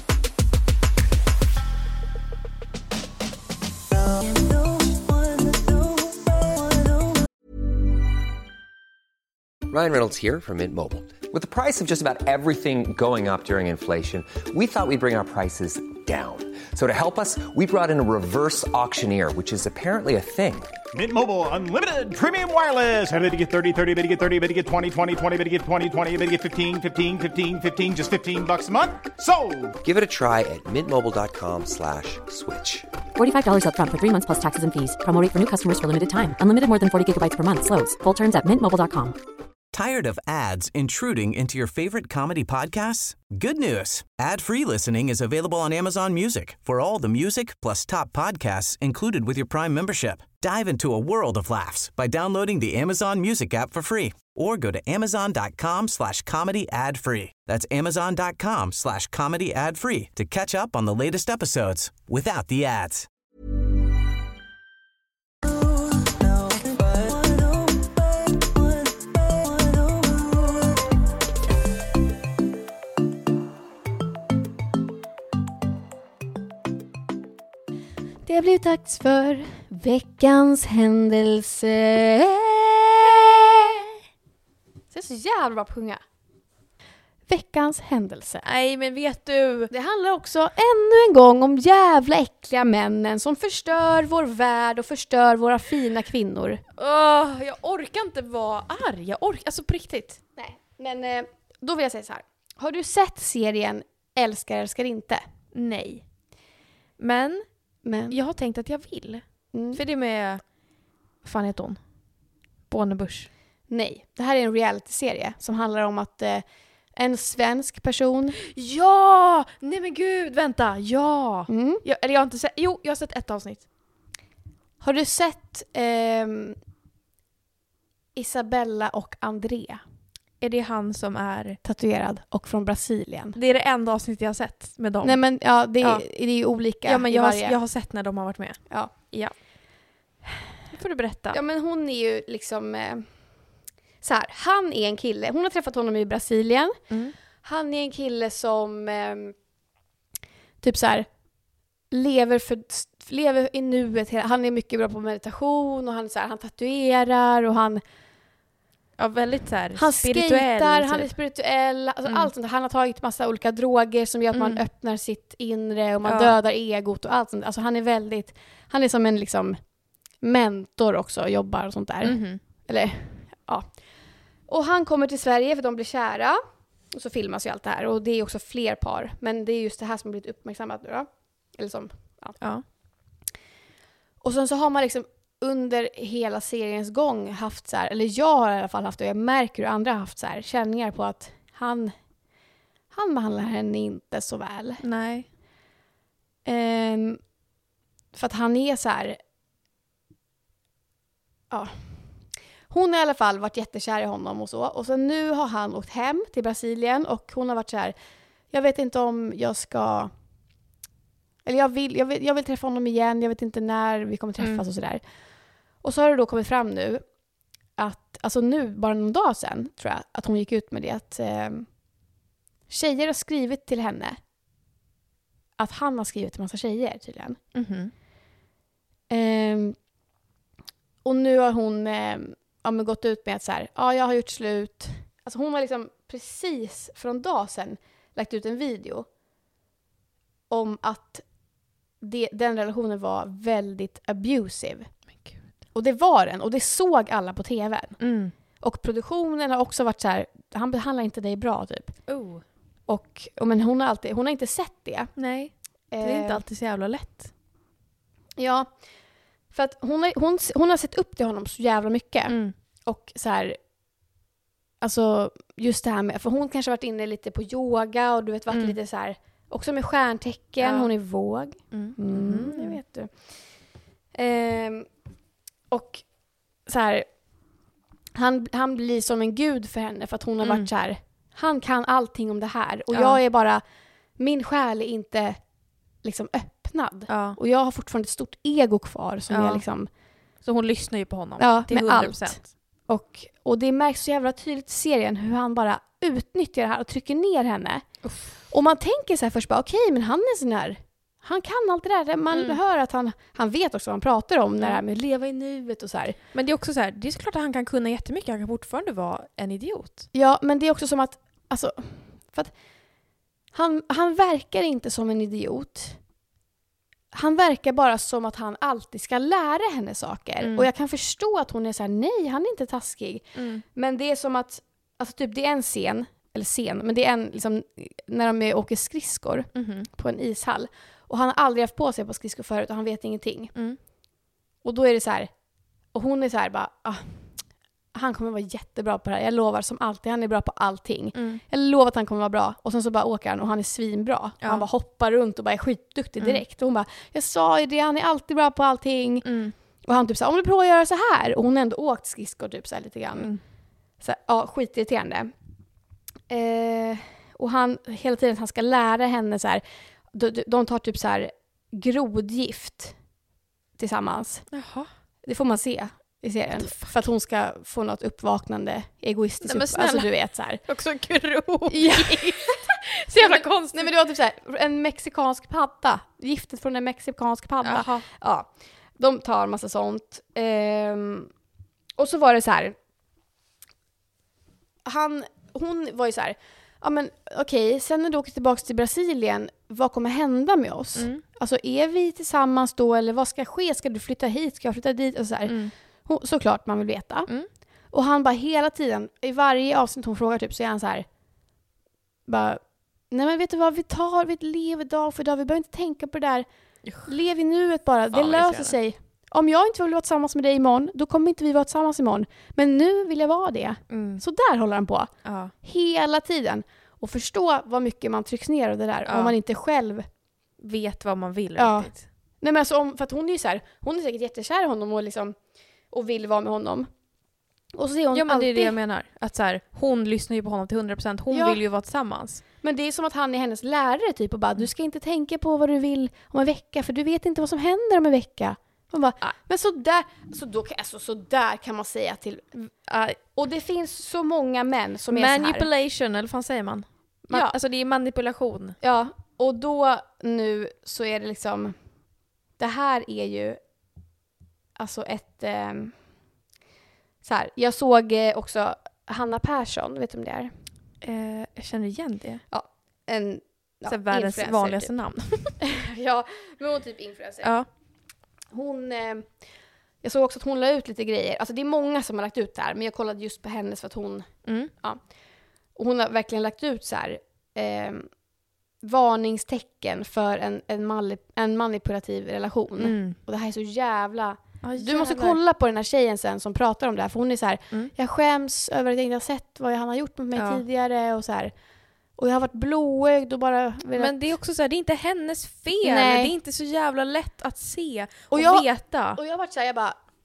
Ryan Reynolds here from Mint Mobile. With the price of just about everything going up during inflation, we thought we'd bring our prices down. So to help us, we brought in a reverse auctioneer, which is apparently a thing. Mint Mobile Unlimited Premium Wireless. How to get 30, 30, bit to get 30, bit to get 20, 20, 20, bit to get 20, 20, bit to get 15, 15, 15, 15, just $15 a month? Sold! Give it a try at mintmobile.com/switch. $45 up front for 3 months plus taxes and fees. Promo rate for new customers for limited time. Unlimited more than 40 gigabytes per month. Slows full terms at mintmobile.com. Tired of ads intruding into your favorite comedy podcasts? Good news. Ad-free listening is available on Amazon Music for all the music plus top podcasts included with your Prime membership. Dive into a world of laughs by downloading the Amazon Music app for free or go to amazon.com/comedy ad-free. That's amazon.com/comedy ad-free to catch up on the latest episodes without the ads. Det har blivit dags för veckans händelse. Det är så jävla bra på att sjunga. Veckans händelse. Nej, men vet du. Det handlar också ännu en gång om jävla äckliga männen som förstör vår värld och förstör våra fina kvinnor. Jag orkar inte vara arg. Alltså på riktigt. Nej, men då vill jag säga så här. Har du sett serien Älskar inte? Nej. Men jag har tänkt att jag vill. För det med... Vad fan heter hon? Bornebusch. Nej, det här är en reality-serie som handlar om att en svensk person... Ja! Nej men gud, vänta. Ja! Jag har inte sett... Jo, jag har sett ett avsnitt. Har du sett Isabella och André? Är det han som är... tatuerad och från Brasilien? Det är det enda avsnitt jag har sett med dem. Nej men ja, det är ju olika. Ja, men jag har sett när de har varit med. Ja. Nu får du berätta. Ja, men hon är ju liksom... så här, han är en kille. Hon har träffat honom i Brasilien. Han är en kille som... typ så här... lever i nuet. Han är mycket bra på meditation. Och han, så här, han tatuerar och han... Ja, väldigt så här, han spirituell. Skejtar, typ. Han är spirituell. Alltså allt sånt. Han har tagit massa olika droger som gör att man öppnar sitt inre och man dödar egot och allt sånt. Alltså han är som en liksom mentor också, jobbar och sånt där. Eller, ja. Och han kommer till Sverige för de blir kära. Och så filmas ju allt det här. Och det är också fler par. Men det är just det här som har blivit uppmärksammat nu då. Eller som, ja. Och sen så har man liksom under hela seriens gång haft så här, eller jag har i alla fall haft, och jag märker hur andra har haft så här känningar på att han behandlar henne inte så väl. Nej. För att han är så här, ja. Hon har i alla fall varit jättekär i honom och så. Och så nu har han åkt hem till Brasilien och hon har varit så här, jag vet inte om jag ska... Eller jag vill träffa honom igen. Jag vet inte när vi kommer träffas och sådär. Och så har det då kommit fram nu att, alltså nu, bara någon dag sedan tror jag, att hon gick ut med det att tjejer har skrivit till henne att han har skrivit till massa tjejer tydligen. Och nu har hon gått ut med att så här, jag har gjort slut. Alltså hon har liksom precis för en dag sedan lagt ut en video om att den relationen var väldigt abusive. Och det var den. Och det såg alla på tvn. Och produktionen har också varit så här, han behandlar inte dig bra typ. Men hon har inte sett det. Nej, det är inte alltid så jävla lätt. Ja, för att hon har sett upp till honom så jävla mycket. Och så här, alltså just det här med, för hon kanske varit inne lite på yoga och du vet varit lite så här, också med stjärntecken, hon är våg. Det vet du. Och så här, han blir som en gud för henne för att hon har varit så här, han kan allting om det här och jag är bara, min själ är inte liksom öppnad. Och jag har fortfarande ett stort ego kvar som jag liksom, så hon lyssnar ju på honom till 100%. Allt. Och det märks så jävla tydligt i serien hur han bara utnyttjar det här och trycker ner henne. Och man tänker så här först bara, okej, men han är sån här, han kan allt det där. Man hör att han vet också vad han pratar om när det här med att leva i nuet och så här. Men det är också så här, det är såklart att han kan kunna jättemycket. Han kan fortfarande vara en idiot. Ja, men det är också som att, alltså, för att han verkar inte som en idiot. Han verkar bara som att han alltid ska lära henne saker. Och jag kan förstå att hon är så här, nej, han är inte taskig. Men det är som att, alltså typ det är en scen, men det är en liksom, när de åker skridskor på en ishall. Och han har aldrig haft på sig på skridskor förut och han vet ingenting. Och då är det så här, och hon är så här bara, han kommer vara jättebra på det här. Jag lovar, som alltid, han är bra på allting. Jag lovar att han kommer vara bra. Och sen så bara åker han och han är svinbra. Och han bara hoppar runt och bara är skitduktig direkt. Och hon bara, jag sa ju det, han är alltid bra på allting. Och han typ så här, om du provar att göra så här. Och hon har ändå åkt skridskor typ så här lite grann. Så här, skitirriterande. Och han hela tiden han ska lära henne så här, de tar typ så här grodgift tillsammans. Jaha. Det får man se i serien för att hon ska få något uppvaknande egoistiskt alltså du vet så här. Också grodgift. Så jävla konstigt. Nej men det var typ så här, en mexikansk padda, giftet från en mexikansk padda. Jaha. Ja. De tar massa sånt. Och så var det så här, hon var ju så här, ja men okej, sen när du åker tillbaka till Brasilien, vad kommer hända med oss? Alltså är vi tillsammans då eller vad ska ske? Ska du flytta hit? Ska jag flytta dit? Och så här. Såklart man vill veta. Och han bara hela tiden, i varje avsnitt hon frågar typ så är han så här, bara, nej men vet du vad, vi lever dag för dag, vi behöver inte tänka på det där. Lev i nuet bara, det löser sig. Om jag inte vill vara tillsammans med dig imorgon, då kommer inte vi vara tillsammans imorgon. Men nu vill jag vara det. Så där håller han på. Hela tiden. Och förstå vad mycket man trycks ner av det där. Om man inte själv vet vad man vill riktigt. Nej, men alltså, för att hon är ju så här, hon är säkert jättekär i honom och, liksom, och vill vara med honom. Och så ser hon men alltid... det är det jag menar. Att så här, hon lyssnar ju på honom till 100%. Hon vill ju vara tillsammans. Men det är som att han är hennes lärare typ. Och bara, du ska inte tänka på vad du vill om en vecka. För du vet inte vad som händer om en vecka. Man bara, men så där kan man säga till. Och det finns så många män som är så här. Manipulation, eller vad säger man? Alltså det är manipulation. Ja, och då nu så är det liksom, det här är ju alltså ett så här, jag såg också Hanna Persson, vet du om det är? Jag känner igen det. Ja, en världens vanligaste typ. Namn. Ja, men hon typ influencer. Ja. Hon, jag såg också att hon la ut lite grejer. Alltså det är många som har lagt ut det här, men jag kollade just på hennes för att hon, och hon har verkligen lagt ut så här varningstecken för en manipulativ relation. Och det här är så jävla... Du måste kolla på den här tjejen sen som pratar om det här, för hon är så här, jag skäms över att jag inte har sett vad han har gjort med mig tidigare och så här. Och jag har varit blåögd och bara velat... Men det är också så här, det är inte hennes fel. Nej. Det är inte så jävla lätt att se och jag, veta. Och jag har varit så här, jag bara,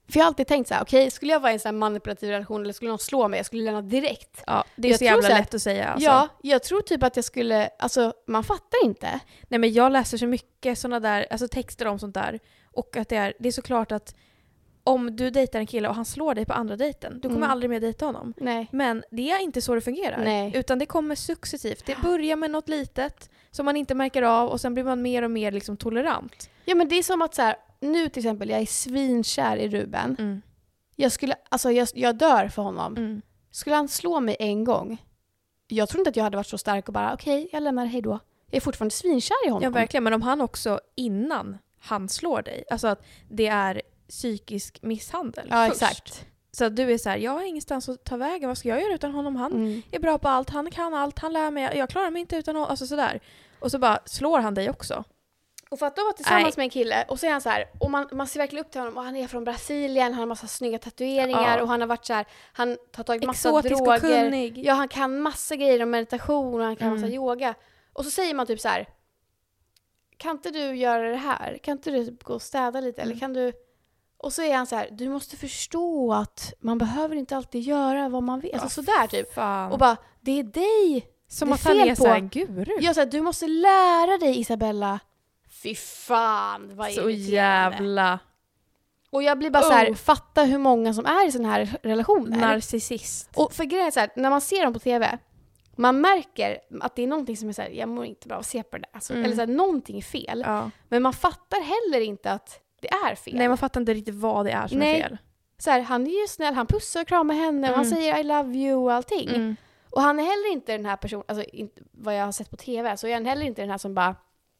För jag har alltid tänkt så här, okej, skulle jag vara i en sån här manipulativ relation eller skulle någon slå mig, jag skulle lämna direkt. Ja, det är så jävla lätt att säga. Alltså. Ja, jag tror typ att jag skulle, alltså man fattar inte. Nej, men jag läser så mycket såna där, alltså texter om sånt där. Och att det är såklart att om du dejtar en kille och han slår dig på andra dejten, du kommer aldrig mer dejta honom. Nej. Men det är inte så det fungerar. Nej. Utan det kommer successivt. Det börjar med något litet som man inte märker av och sen blir man mer och mer liksom tolerant. Ja, men det är som att så här, nu till exempel, jag är svinkär i Ruben. Jag skulle, alltså jag dör för honom. Skulle han slå mig en gång, jag tror inte att jag hade varit så stark och bara okej, jag lämnar, hej då. Jag är fortfarande svinkär i honom. Ja, verkligen. Men om han också innan han slår dig, alltså att det är psykisk misshandel först. Exakt. Så att du är så här, jag har ingenstans att ta vägen, vad ska jag göra utan honom? Han är bra på allt, han kan allt, han lär mig, jag klarar mig inte utan honom, alltså sådär. Och så bara slår han dig också. Och för att vara tillsammans med en kille och så är han så här, och man ser verkligen upp till honom och han är från Brasilien, han har massa snygga tatueringar och han har varit så här, han har tagit massa exotisk droger. Och kunnig. Ja, han kan massa grejer om meditation och han kan massa yoga. Och så säger man typ så här, kan inte du göra det här? Kan inte du gå och städa lite? Eller kan du... Och så är han så här, du måste förstå att man behöver inte alltid göra vad man vill. Alltså sådär typ. Fan. Och bara, det är dig som det att han är så här guru. Ja, så här, du måste lära dig, Isabella. Fy fan, vad så jävla. Och jag blir bara så här, fatta hur många som är i sån här relationer. Narcissist. Och för grejen är så här, när man ser dem på tv, man märker att det är någonting som är så här, jag mår inte bra av att se på det där. Alltså, eller så här, någonting är fel. Ja. Men man fattar heller inte att det är fel. Nej, man fattar inte riktigt vad det är som är fel. Så här, han är ju snäll, han pussar och kramar henne och han säger I love you och allting. Och han är heller inte den här personen, alltså inte, vad jag har sett på tv, så är han heller inte den här som bara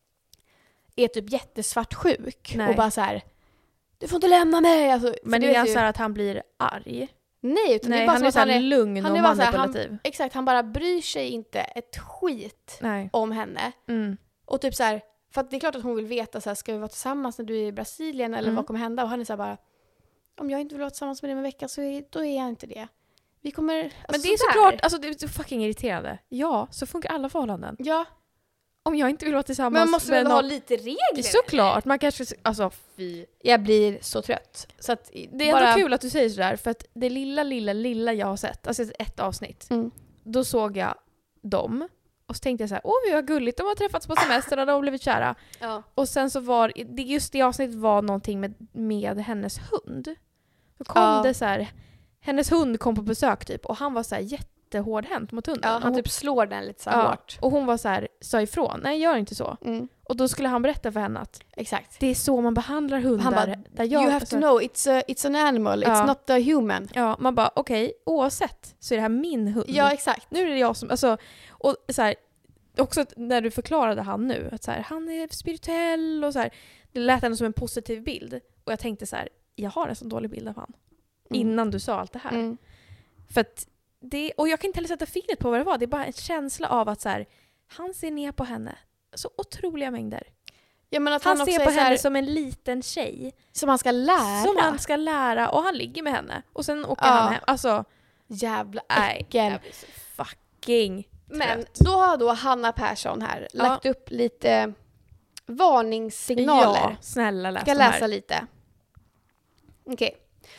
är typ jättesvartsjuk och bara så här, du får inte lämna mig. Alltså, men det är så här att han blir arg. Nej, utan det är bara han är så här lugn han och manipulativ. Exakt, han bara bryr sig inte ett skit om henne. Och typ så här, för att det är klart att hon vill veta så här, ska vi vara tillsammans när du är i Brasilien eller vad kommer hända? Och han är så här bara, om jag inte vill vara tillsammans med dig om en vecka så då är jag inte det. Vi kommer... Alltså, men det är såklart, alltså det är så fucking irriterande. Ja, så funkar alla förhållanden. Ja. Om jag inte vill vara tillsammans men man måste väl ha lite regler? Såklart, man kanske, alltså fy. Jag blir så trött. Så att det är ändå kul att du säger sådär, för att det lilla jag har sett, alltså ett avsnitt, då såg jag dem. Och så tänkte jag så här, vad gulligt, de har träffats på semester och de har blivit kära. Ja. Och sen så var just det avsnittet var någonting med hennes hund. Då kom det så här, hennes hund kom på besök typ och han var så här jättehårdhänt mot hunden. Ja, han typ slår den lite så här hårt. Och hon var så här, sa ifrån, nej gör inte så. Och då skulle han berätta för henne att exakt. Det är så man behandlar hundar. Han bara, där you have to know, it's an animal, it's not a human. Ja, man bara okej, oavsett så är det här min hund. Ja, exakt. Nu är det jag som, alltså, och så här, också när du förklarade han nu, att så här, han är spirituell och så här, det lät ändå som en positiv bild. Och jag tänkte så här, jag har en sån dålig bild av han. Innan du sa allt det här. För att och jag kan inte heller sätta fingret på vad det var. Det är bara en känsla av att så här, han ser ner på henne så otroliga mängder. Ja, men att han ser på henne som en liten tjej. Som han ska lära. Som han ska lära. Och han ligger med henne. Och sen åker han hem. Alltså, jävla äckel. Jag blir så fucking trött. Men då har Hanna Persson här lagt upp lite varningssignaler. Ja, snälla läs. Ska läsa lite. Okej.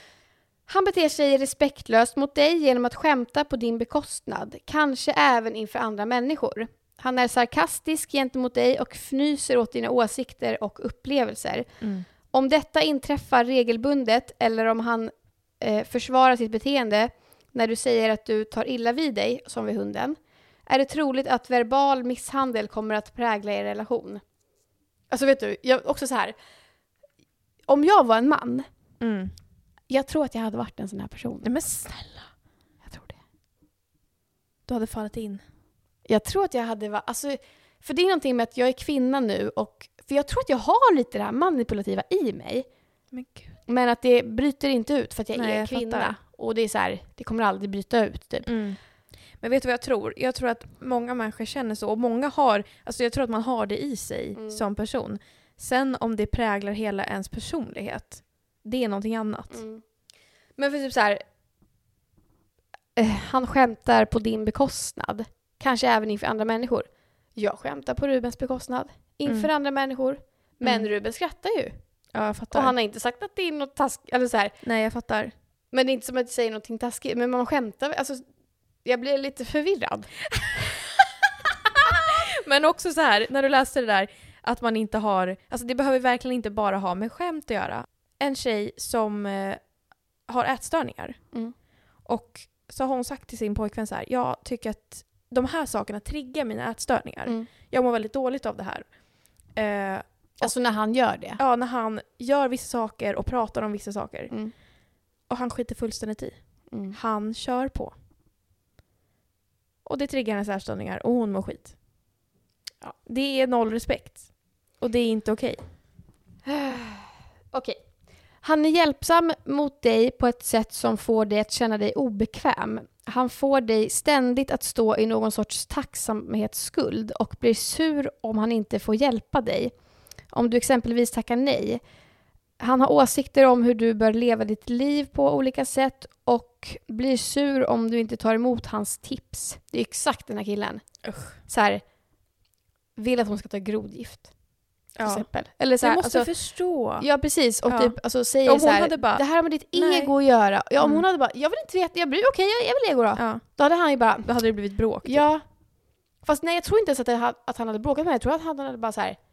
Han beter sig respektlöst mot dig genom att skämta på din bekostnad, kanske även inför andra människor. Han är sarkastisk gentemot dig och fnyser åt dina åsikter och upplevelser. Om detta inträffar regelbundet eller om han försvarar sitt beteende när du säger att du tar illa vid dig, som vid hunden, är det troligt att verbal misshandel kommer att prägla er relation. Alltså vet du, jag också så här. Om jag var en man, jag tror att jag hade varit en sån här person. Nej men snälla. Jag tror det. Du hade fallit in. Jag tror att jag hade varit, alltså, för det är någonting med att jag är kvinna nu och för jag tror att jag har lite det här manipulativa i mig. Men gud. Men att det bryter inte ut för att jag är jag kvinna. Fattar. Och det är så här, det kommer aldrig bryta ut typ. Men vet du vad jag tror? Jag tror att många människor känner så. Och många har, alltså jag tror att man har det i sig som person. Sen om det präglar hela ens personlighet, det är någonting annat. Men för typ så här, han skämtar på din bekostnad. Kanske även inför andra människor. Jag skämtar på Rubens bekostnad. Inför andra människor. Men Ruben skrattar ju. Ja, jag fattar. Och han har inte sagt att det är något taskigt. Eller så här. Nej, jag fattar. Men det är inte som att jag säger någonting taskigt. Men man skämtar. Alltså, jag blir lite förvirrad. Men också så här, när du läste det där, att man inte har... Alltså det behöver verkligen inte bara ha med skämt att göra. En tjej som har ätstörningar. Mm. Och så har hon sagt till sin pojkvän så här: jag tycker att de här sakerna triggar mina ätstörningar. Mm. Jag mår väldigt dåligt av det här. Alltså när han gör det? Ja, när han gör vissa saker och pratar om vissa saker. Mm. Och han skiter fullständigt i. Mm. Han kör på. Och det triggar hennes ätstörningar och hon mår skit. Ja. Det är 0 respekt. Och det är inte okej. Okej. Han är hjälpsam mot dig på ett sätt som får dig att känna dig obekväm. Han får dig ständigt att stå i någon sorts tacksamhetsskuld och blir sur om han inte får hjälpa dig. Om du exempelvis tackar nej. Han har åsikter om hur du bör leva ditt liv på olika sätt och blir sur om du inte tar emot hans tips. Det är exakt den här killen. Så här, vill att hon ska ta grodgift. Ja. Eller så här, jag måste förstå. Ja, precis. Och typ, alltså, säger så här, bara, det här med ditt ego att göra. Ja, om hon hade bara, jag vill inte veta, jag vill ego då. Ja. Då hade han ju bara... Då hade det blivit bråk. Typ. Ja. Fast nej, jag tror inte ens att han hade bråkat med mig. Jag tror att han hade bara så här: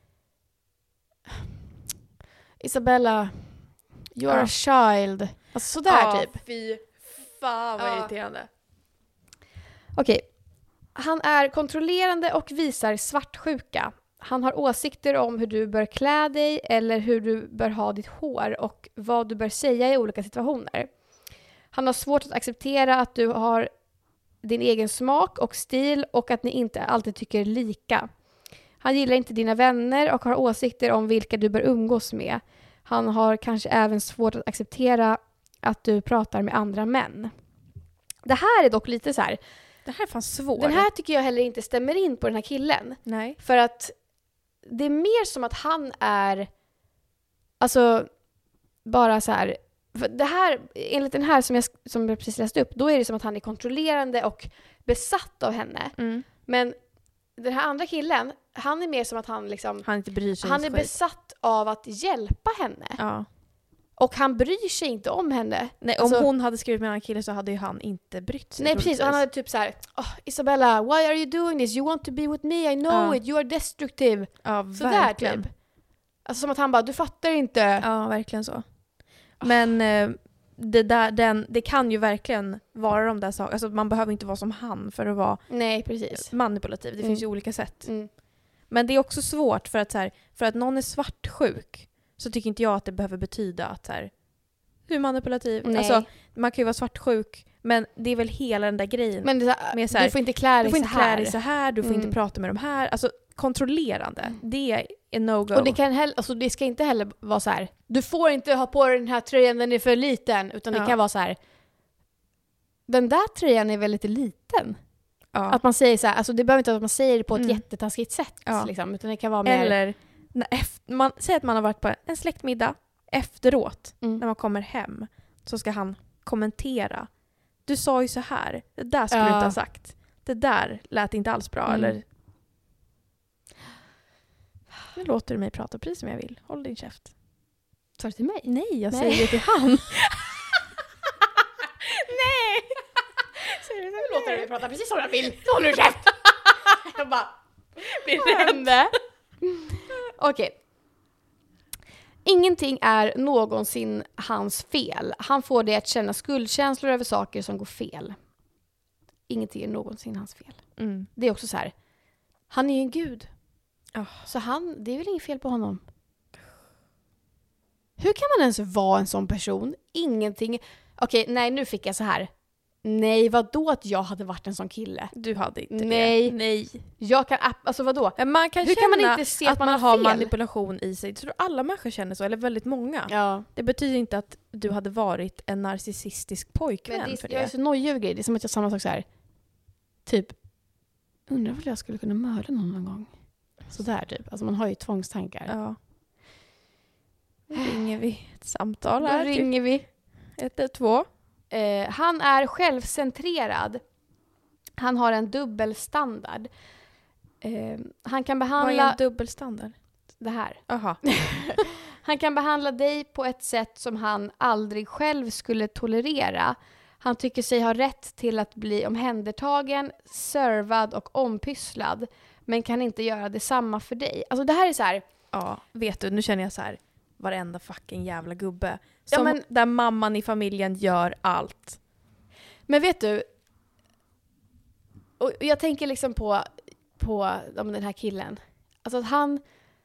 Isabella, you are a child. Alltså sådär typ. Fy fan vad irriterande. Okej. Han är kontrollerande och visar svartsjuka. Han har åsikter om hur du bör klä dig eller hur du bör ha ditt hår och vad du bör säga i olika situationer. Han har svårt att acceptera att du har din egen smak och stil och att ni inte alltid tycker lika. Han gillar inte dina vänner och har åsikter om vilka du bör umgås med. Han har kanske även svårt att acceptera att du pratar med andra män. Det här är dock lite så här... Det här är fan svårt. Den här tycker jag heller inte stämmer in på den här killen. Nej. För att det är mer som att han är... Alltså, bara så här... För det här, enligt den här som jag precis läste upp, då är det som att han är kontrollerande och besatt av henne. Mm. Men den här andra killen, han är mer som att han liksom... Han inte bryr sig. Han är besatt av att hjälpa henne. Ja. Och han bryr sig inte om henne. Nej, om hon hade skrivit med en annan kille så hade ju han inte brytt sig. Nej, precis. Och han hade typ så här: Isabella, why are you doing this? You want to be with me, I know it. You are destructive. Ja, så verkligen. Där, typ. Alltså som att han bara, du fattar inte. Ja, verkligen så. Men det kan ju verkligen vara de där sakerna. Alltså man behöver inte vara som han för att vara manipulativ. Det finns ju olika sätt. Mm. Men det är också svårt för att, så här, för att någon är svartsjuk så tycker inte jag att det behöver betyda att så här, hur manipulativ. Nej. Alltså, man kan ju vara svartsjuk, men det är väl hela den där grejen. Men det, med så här, du får inte klä dig så här. Du får inte prata med de här. Alltså kontrollerande. Det är no-go. Och det kan alltså, det ska inte heller vara så här: du får inte ha på dig den här tröjan, den är för liten. Utan det kan vara så här: den där tröjan är väl lite liten. Ja. Att man säger så här, alltså det behöver inte vara att man säger det på ett jättetaskigt sätt. Liksom, utan det kan vara mer... Eller man säger att man har varit på en släktmiddag efteråt, när man kommer hem, så ska han kommentera: du sa ju så här, det där skulle du inte ha sagt, det där lät inte alls bra. Eller nu låter du mig prata precis som jag vill. Håll din käft. Tar du till mig? Nej, jag säger det till han. Nej! Nu låter du mig prata precis som jag vill. Håll din käft! Jag bara blir rädd. Okej. Ingenting är någonsin hans fel. Han får dig att känna skuldkänslor över saker som går fel. Ingenting är någonsin hans fel. Mm. Det är också så här: han är ju en gud. Så det är väl inget fel på honom. Hur kan man ens vara en sån person? Ingenting. Okej, nej, nu fick jag så här. Nej, vadå att jag hade varit en sån kille? Du hade inte det. Nej. Jag kan, alltså vadå? Man kan hur kan man inte se att man har manipulation i sig? Jag tror alla människor känner så, eller väldigt många. Ja. Det betyder inte att du hade varit en narcissistisk pojkvän för det. Jag är så nojig över grejer. Det är som att jag samma sak så här. Typ, undrar väl jag skulle kunna mörda någon gång. Sådär typ. Alltså man har ju tvångstankar. Ja. Då ringer vi ett samtal här. Då ringer vi. 112. Han är självcentrerad. Han har en dubbelstandard. Han kan behandla... Vad är en dubbelstandard? Det här. Aha. Han kan behandla dig på ett sätt som han aldrig själv skulle tolerera. Han tycker sig ha rätt till att bli omhändertagen, servad och ompysslad. Men kan inte göra detsamma för dig. Alltså det här är så här... Ja, vet du, nu känner jag så här... Varenda fucking jävla gubbe. Som där mamman i familjen gör allt. Men vet du... Och jag tänker liksom på den här killen. Alltså att han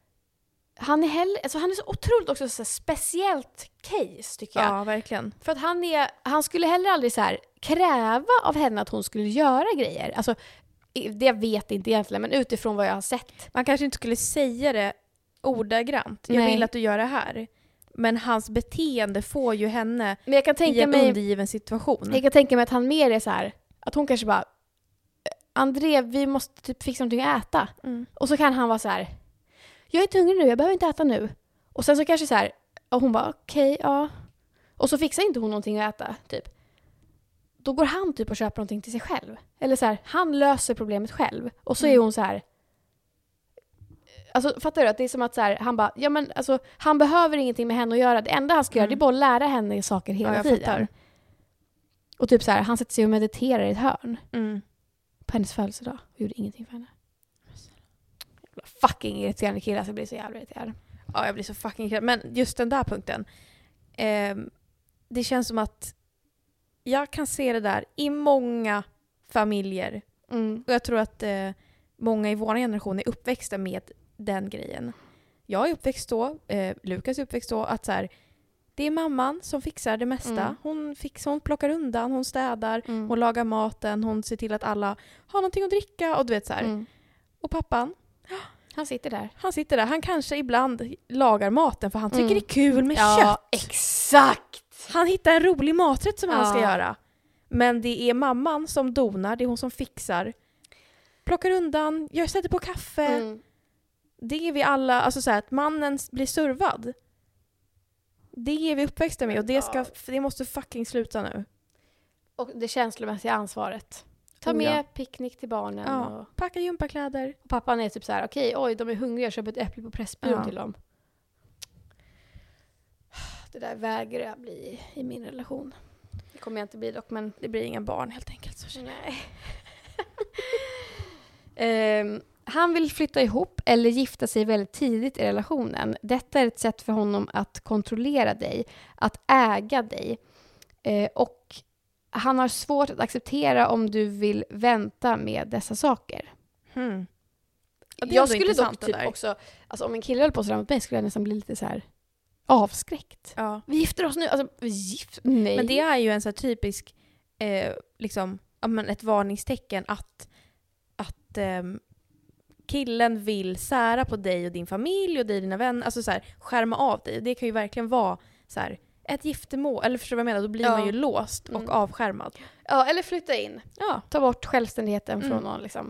är så otroligt också så speciellt case tycker jag. Ja, verkligen. För att han skulle heller aldrig så här kräva av henne att hon skulle göra grejer. Alltså det vet inte egentligen, men utifrån vad jag har sett. Man kanske inte skulle säga det ordagrant. Jag vill att du gör det här. Men hans beteende får ju henne i en undergiven situation. Jag kan tänka mig att han mer är så här, att hon kanske bara André, vi måste typ fixa någonting att äta. Och så kan han vara så här, jag är inte hungrig nu, jag behöver inte äta nu. Och sen så kanske så här, och hon bara okej, ja. Och så fixar inte hon någonting att äta, typ. Då går han typ och köper någonting till sig själv. Eller så här, han löser problemet själv. Och så är hon så här, alltså fattar du att det är som att så här, han bara, ja men alltså han behöver ingenting med henne att göra. Det enda han ska göra det är bara att lära henne saker hela tiden. Fattar. Och typ så här, han sätter sig och mediterar i ett hörn. På hennes födelsedag. Och gjorde ingenting för henne. Fucking irriterande killar, så jag blir så jävla irriterad. Ja, jag blir så fucking irriterad. Men just den där punkten. Det känns som att jag kan se det där i många familjer. Och jag tror att många i vår generation är uppväxta med den grejen. Jag är uppväxt då, Lukas är uppväxt då, att så här, det är mamman som fixar det mesta. Hon plockar undan, hon städar, hon lagar maten, hon ser till att alla har någonting att dricka och du vet så här. Och pappan, han sitter där. Han kanske ibland lagar maten för han tycker det är kul med kött. Ja, exakt. Han hittar en rolig maträtt som han ska göra. Men det är mamman som donar, det är hon som fixar. Plockar undan, sätter på kaffe. Det är vi alla, alltså så här, att mannen blir servad. Det är vi uppväxta med och det måste fucking sluta nu. Och det känslomässiga ansvaret. Ta med picknick till barnen. Ja, och packa gympakläder. Och pappan är typ så här, okej, de är hungriga, jag köper ett äpple på Pressbyrån till dem. Det där vägrar jag bli i min relation. Det kommer jag inte bli dock, men det blir inga barn helt enkelt. Så nej. Han vill flytta ihop eller gifta sig väldigt tidigt i relationen. Detta är ett sätt för honom att kontrollera dig, att äga dig. Och han har svårt att acceptera om du vill vänta med dessa saker. Jag skulle dock typ också, alltså om en kille höll på sådär mot mig skulle jag nästan bli lite så här avskräckt. Ja. Vi gifter oss nu. Alltså, nej. Men det är ju en så här typisk liksom, ett varningstecken att killen vill sära på dig och din familj och dig och dina vänner, alltså så här, skärma av dig. Det kan ju verkligen vara så här, ett giftermål, eller förstår du vad jag menar? Då blir man ju låst och avskärmad. Ja, eller flytta in. Ja. Ta bort självständigheten från någon liksom.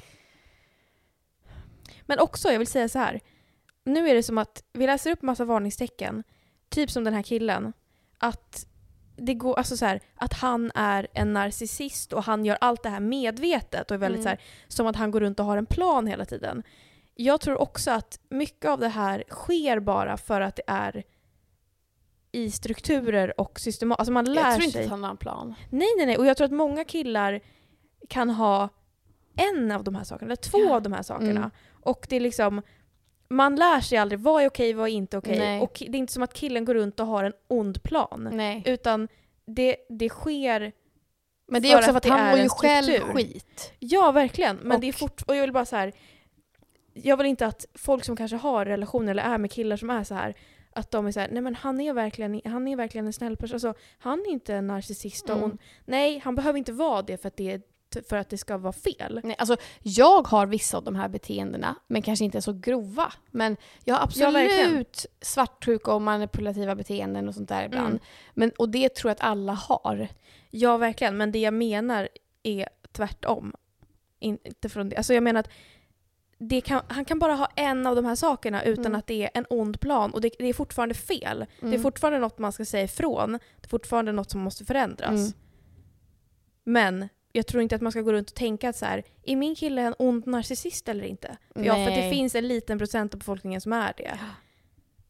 Men också, jag vill säga så här. Nu är det som att vi läser upp massa varningstecken. Typ som den här killen. Att det går, alltså så här, att han är en narcissist och han gör allt det här medvetet och är väldigt så här, som att han går runt och har en plan hela tiden. Jag tror också att mycket av det här sker bara för att det är i strukturer och system. Alltså man lär sig. Jag tror inte att han har en plan. Nej. Och jag tror att många killar kan ha en av de här sakerna, eller två av de här sakerna. Och det är liksom, man lär sig aldrig vad är okej, vad är inte okej. Och det är inte som att killen går runt och har en ond plan. Nej. Utan det sker. Men det är också för att han mår ju själv skit. Ja, verkligen. Men det är och jag vill bara så här, jag vill inte att folk som kanske har relationer eller är med killar som är så här, att de är så här, nej men han är verkligen en snäll person. Alltså, han är inte en narcissist. Nej, han behöver inte vara det för att det ska vara fel. Nej, alltså, jag har vissa av de här beteendena, men kanske inte så grova. Men jag har absolut svartsjuka och manipulativa beteenden och sånt där ibland. Och det tror jag att alla har. Ja, verkligen. Men det jag menar är tvärtom. Inte från det. Alltså jag menar att han kan bara ha en av de här sakerna utan att det är en ond plan. Och det är fortfarande fel. Det är fortfarande något man ska säga ifrån. Det är fortfarande något som måste förändras. Men jag tror inte att man ska gå runt och tänka att så här, är min kille en ond narcissist eller inte? För att det finns en liten procent av befolkningen som är det.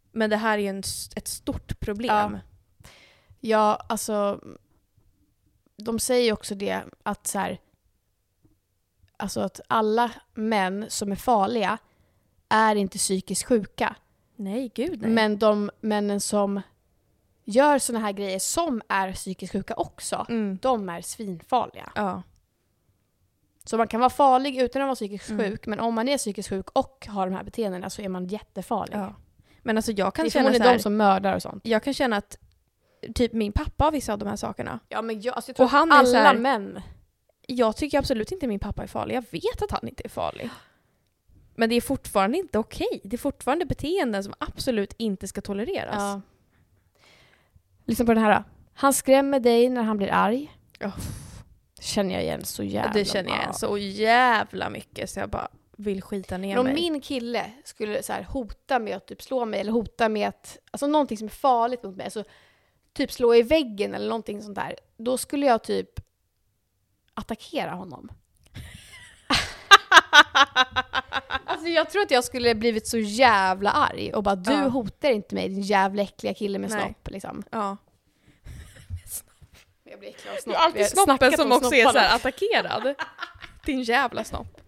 Men det här är ju ett stort problem. Ja, alltså de säger också det att så här, alltså att alla män som är farliga är inte psykiskt sjuka. Nej, gud nej. Men de männen som gör såna här grejer som är psykiskt sjuka också, de är svinfarliga. Ja. Så man kan vara farlig utan att vara psykiskt sjuk, men om man är psykiskt sjuk och har de här beteendena så är man jättefarlig. Ja. Men alltså jag kan det är känna så här, de som mördar och sånt. Jag kan känna att typ min pappa har vissa av de här sakerna. Ja, men jag tror och han alla är så här, män. Jag tycker absolut inte min pappa är farlig. Jag vet att han inte är farlig. Men det är fortfarande inte okej. Det är fortfarande beteenden som absolut inte ska tolereras. Ja. Lyssna på den här då. Han skrämmer dig när han blir arg. Känner jag igen så jävla. Det känner jag igen så jävla mycket så jag bara vill skita ner mig. Om min kille skulle så här hota med att typ slå mig eller hota med att, alltså någonting som är farligt mot mig, alltså typ slå i väggen eller någonting sånt där, då skulle jag typ attackera honom. Alltså jag tror att jag skulle blivit så jävla arg och bara du hotar inte mig, din jävla äckliga kille med snopp liksom. Ja. Jag blir äcklig av snopp. Det är alltid snoppen som också är så här attackerad. Din jävla snopp.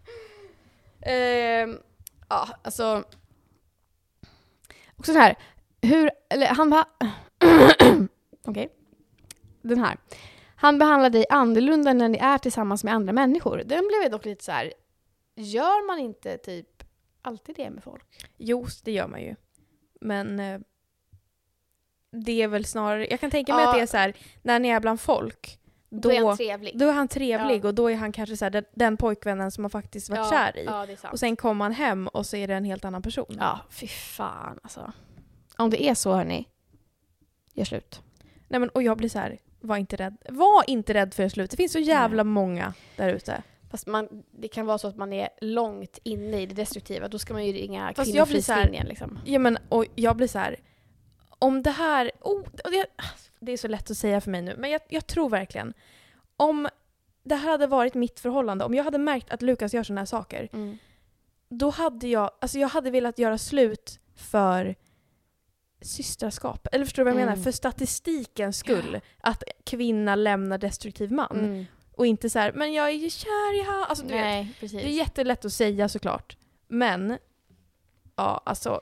Ja, alltså också så här, han bara okej. Den här. Han behandlar dig annorlunda när ni är tillsammans med andra människor. Den blev dock lite så här, gör man inte typ alltid det med folk? Jo, det gör man ju. Men det är väl snarare, jag kan tänka mig att det är så här, när ni är bland folk, då är han trevlig. Då är han trevlig och då är han kanske så här, den pojkvännen som man faktiskt varit kär i. Ja, det är sant. Och sen kommer han hem och så är det en helt annan person. Ja, fy fan alltså. Om det är så, hörni, gör slut. Nej, men, och jag blir så här, var inte rädd för slut. Det finns så jävla många där ute. Fast det kan vara så att man är långt inne i det destruktiva. Då ska man ju ringa kvinnofridslinjen liksom. Ja, men och jag blir så här, om det här, det är så lätt att säga för mig nu, men jag tror verkligen, om det här hade varit mitt förhållande, om jag hade märkt att Lukas gör såna här saker, då hade jag hade velat göra slut för systraskap. Eller förstår du vad jag menar? För statistikens skull. Att kvinna lämnar destruktiv man. Och inte så här, men jag är ju kär i han. Alltså, Nej, precis. Det är jättelätt att säga såklart. Men, ja, alltså,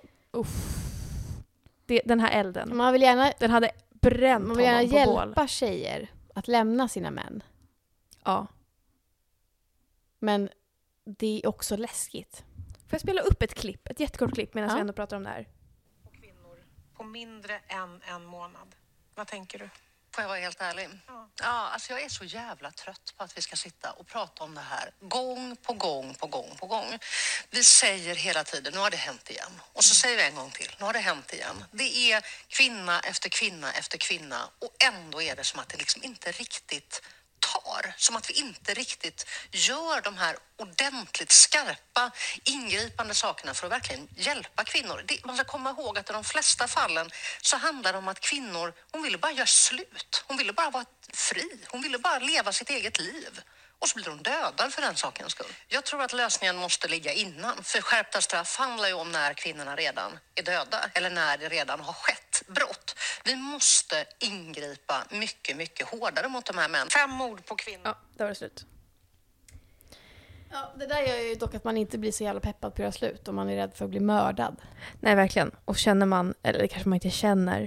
den här elden. Man vill gärna, den hade bränt man vill gärna honom på bål. hjälpa tjejer att lämna sina män. Ja. Men det är också läskigt. Får jag spela upp ett jättekort klipp medan vi ändå pratar om det här? På mindre än en månad. Vad tänker du? Får jag vara helt ärlig? Ja, alltså jag är så jävla trött på att vi ska sitta och prata om det här gång på gång. Vi säger hela tiden, nu har det hänt igen. Och så säger vi en gång till, nu har det hänt igen. Det är kvinna efter kvinna efter kvinna. Och ändå är det som att det liksom inte riktigt tar. Som att vi inte riktigt gör de här ordentligt skarpa, ingripande sakerna för att verkligen hjälpa kvinnor. Man ska komma ihåg att i de flesta fallen så handlar det om att kvinnor, hon ville bara göra slut. Hon ville bara vara fri. Hon ville bara leva sitt eget liv. Och så blir hon dödad för den sakens skull. Jag tror att lösningen måste ligga innan. För skärpta straff handlar ju om när kvinnorna redan är döda. Eller när det redan har skett brott. Vi måste ingripa mycket, mycket hårdare mot de här männen. 5 mord på kvinnor. Ja, det var det slut. Ja, det där gör ju dock att man inte blir så jävla peppad på att göra slut. Om man är rädd för att bli mördad. Nej, verkligen. Och känner man, eller kanske man inte känner.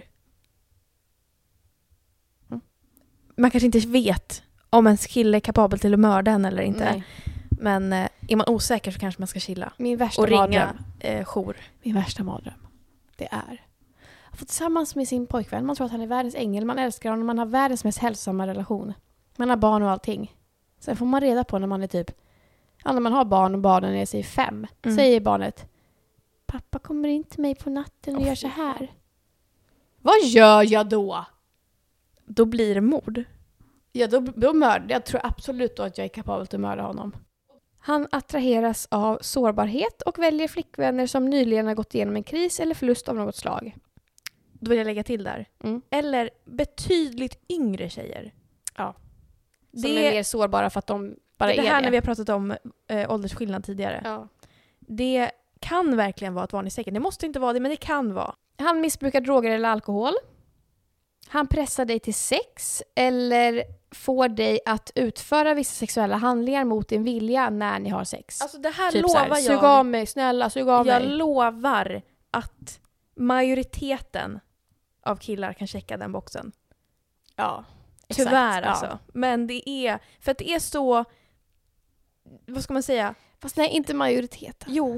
Man kanske inte vet om ens kille är kapabel till att mörda en eller inte. Nej. Men är man osäker så kanske man ska chilla. Min värsta och mardröm. Ringa jour. Min värsta mardröm. Det är att få tillsammans med sin pojkvän. Man tror att han är världens ängel. Man älskar honom. Man har världens mest hälsosamma relation. Man har barn och allting. Sen får man reda på när man är typ... Ja, när man har barn och barnen är sig 5. Säger barnet: pappa kommer in till mig på natten och gör så här. Vad gör jag då? Då blir det mord. Ja, då mördar jag. Tror absolut då att jag är kapabel att mörda honom. Han attraheras av sårbarhet och väljer flickvänner som nyligen har gått igenom en kris eller förlust av något slag. Då vill jag lägga till där. Eller betydligt yngre tjejer. Ja. Som är mer sårbara för att de bara är det. Här när vi har pratat om åldersskillnad tidigare. Ja. Det kan verkligen vara ett varningstecken. Det måste inte vara det, men det kan vara. Han missbrukar droger eller alkohol. Han pressar dig till sex eller får dig att utföra vissa sexuella handlingar mot din vilja när ni har sex. Alltså det här typ lovar jag. Sug av mig, snälla, sug av mig. Jag lovar att majoriteten av killar kan checka den boxen. Ja, exakt. Tyvärr alltså. Ja. Men det är, för att det är så, vad ska man säga? Fast nej, inte majoriteten. Jo.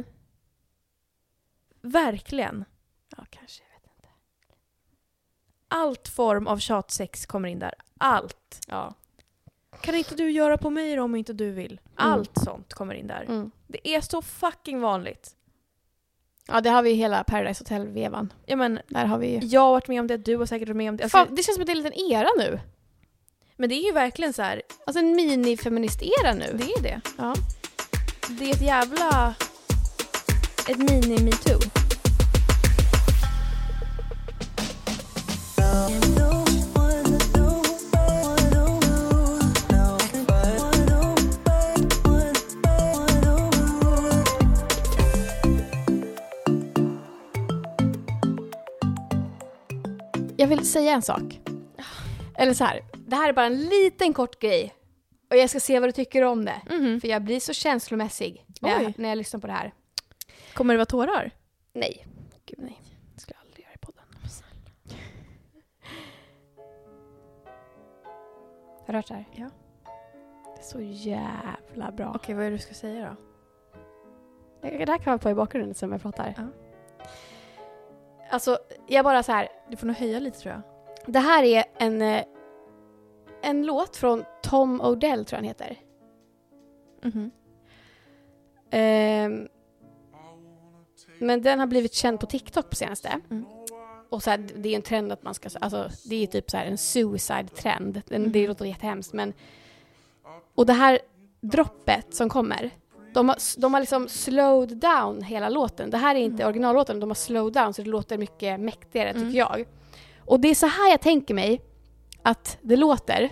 Verkligen. Ja, kanske, jag vet inte. Allt form av tjatsex kommer in där. Allt. Ja. Kan inte du göra på mig då om inte du vill? Allt sånt kommer in där. Mm. Det är så fucking vanligt. Ja, det har vi hela Paradise Hotel-vevan. Ja, men där har vi ju. Jag har varit med om det, du har säkert varit med om det. Alltså, fan, det känns som att det är en liten era nu. Men det är ju verkligen så här. Alltså en mini-feminist-era nu. Det är det. Ja. Det är ett jävla... Ett mini-MeToo. Jag vill säga en sak. Eller så här, det här är bara en liten kort grej. Och jag ska se vad du tycker om det. Mm-hmm. För jag blir så känslomässig när jag lyssnar på det här. Kommer det vara tårar? Nej. Gud nej. Det skulle jag aldrig göra i podden. Har du hört det här? Ja. Det är så jävla bra. Okej, vad är det du ska säga då? Det här kan vara på i bakgrunden som jag pratar. Ja. Alltså, jag bara så här. Du får nog höja lite, tror jag. Det här är en låt från Tom Odell, tror jag han heter. Mhm. Men den har blivit känd på TikTok på senaste. Mm. Och så här, det är en trend att man ska... Alltså, det är typ så här en suicide-trend. Det låter jättehemskt, men... Och det här droppet som kommer... De har liksom slowed down hela låten. Det här är inte originallåten, de har slowed down, så det låter mycket mäktigare, tycker jag. Och det är så här jag tänker mig att det låter.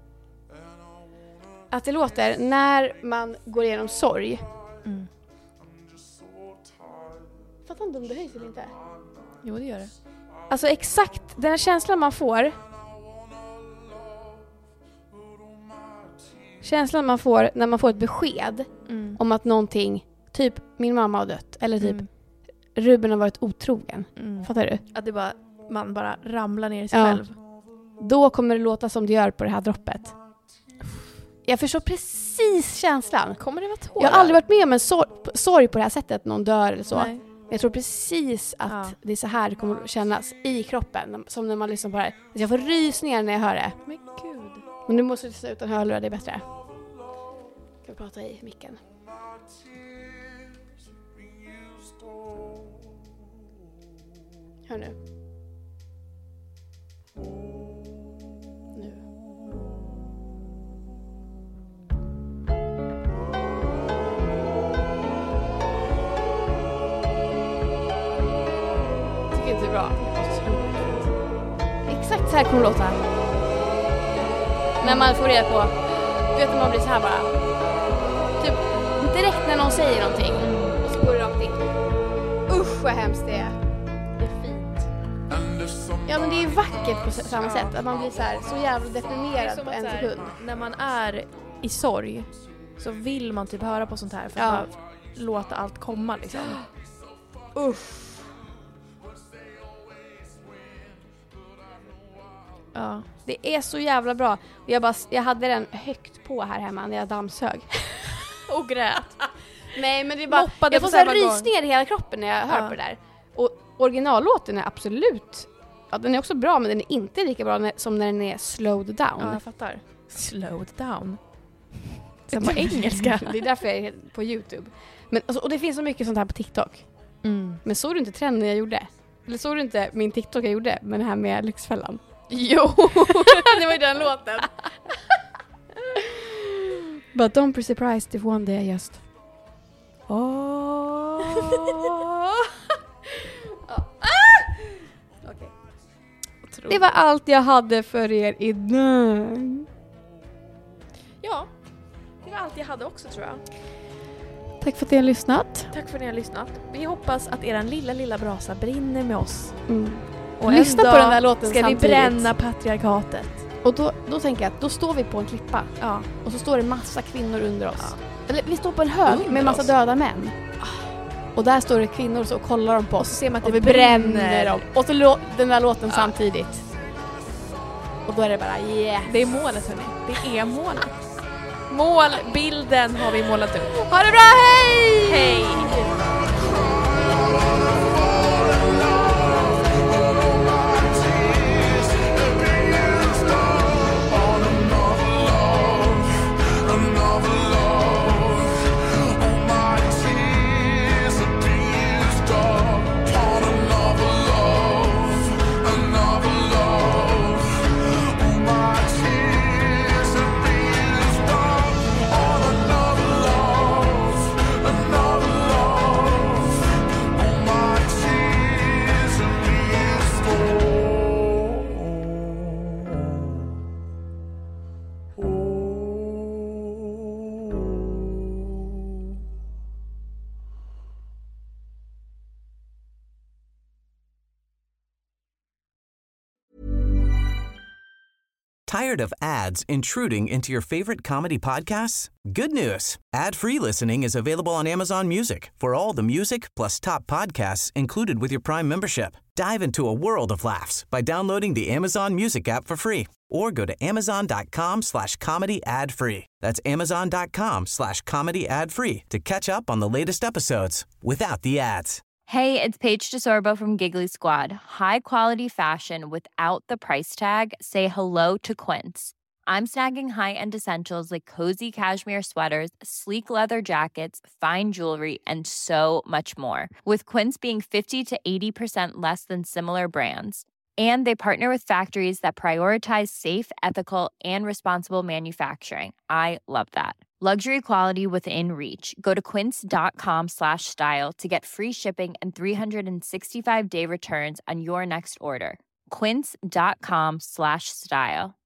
Att det låter när man går igenom sorg. Mm. Fattar inte om det höjs eller inte. Jo, det gör det. Alltså exakt den här känslan man får. Känslan man får när man får ett besked om att någonting, typ min mamma har dött, eller typ Ruben har varit otrogen. Fattar du? Att det bara, man bara ramlar ner i sig själv. Då kommer det låta som det gör på det här droppet. Jag förstår precis känslan. Kommer det vara tårar? Jag har aldrig varit med om en sorg på det här sättet, någon dör eller så. Nej. Jag tror precis att det är så här det kommer att kännas i kroppen. Som när man lyssnar på det här. Jag får rysningar när jag hör det. Men gud. Men nu måste du lyssna utan hörlurar, det är bättre. Kan vi prata i micken? Hör nu. Nu. Tycker inte det är bra? Exakt så här kommer det låta. När man får reda på, du vet när man blir så här bara. Typ direkt när någon säger någonting och så går det rakt in. Usch vad hemskt det är. Det är fint. Ja, men det är ju vackert på samma sätt. Att man blir så här så jävla deprimerad på en sekund. När man är i sorg så vill man typ höra på sånt här för att bara låta allt komma liksom. Usch. Ja, det är så jävla bra. Jag hade den högt på här hemma när jag dammsög. Och grät. Nej, men det är bara moppade jag får så här rysningar i hela kroppen när jag hör på det där. Och originallåten är absolut, ja, den är också bra, men den är inte lika bra som när den är slowed down. Ja, jag fattar. Slowed down. Som på engelska. Det är därför jag är på YouTube. Men alltså, och det finns så mycket sånt här på TikTok. Men såg du inte trenden jag gjorde? Eller såg du inte min TikTok jag gjorde med det här med Lyxfällan? Jo, det var ju den låten. But don't be surprised if one day I just... Okay. Det var allt jag hade för er idag. Ja, det var allt jag hade också, tror jag. Tack för att ni har lyssnat. Tack för att ni har lyssnat. Vi hoppas att er lilla brasa brinner med oss. Och lyssna på den där låten ska samtidigt. Vi bränna patriarkatet. Och då tänker jag att då står vi på en klippa. Ja. Och så står det massa kvinnor under oss. Ja. Eller vi står på en hög under med massa oss. Döda män. Och där står det kvinnor så och kollar de på oss. Och så ser man att och det vi bränner dem. Och så den där låten samtidigt. Och då är det bara Det är målet, hörni. Det är målet. Målbilden har vi målat upp. Ha det bra, hej! Hej! Tired of ads intruding into your favorite comedy podcasts? Good news. Ad-free listening is available on Amazon Music for all the music plus top podcasts included with your Prime membership. Dive into a world of laughs by downloading the Amazon Music app for free or go to amazon.com/comedy ad-free. That's amazon.com/comedy ad-free to catch up on the latest episodes without the ads. Hey, it's Paige DeSorbo from Giggly Squad. High quality fashion without the price tag. Say hello to Quince. I'm snagging high-end essentials like cozy cashmere sweaters, sleek leather jackets, fine jewelry, and so much more. With Quince being 50 to 80% less than similar brands. And they partner with factories that prioritize safe, ethical, and responsible manufacturing. I love that. Luxury quality within reach. Go to quince.com/style to get free shipping and 365-day returns on your next order. Quince.com/style.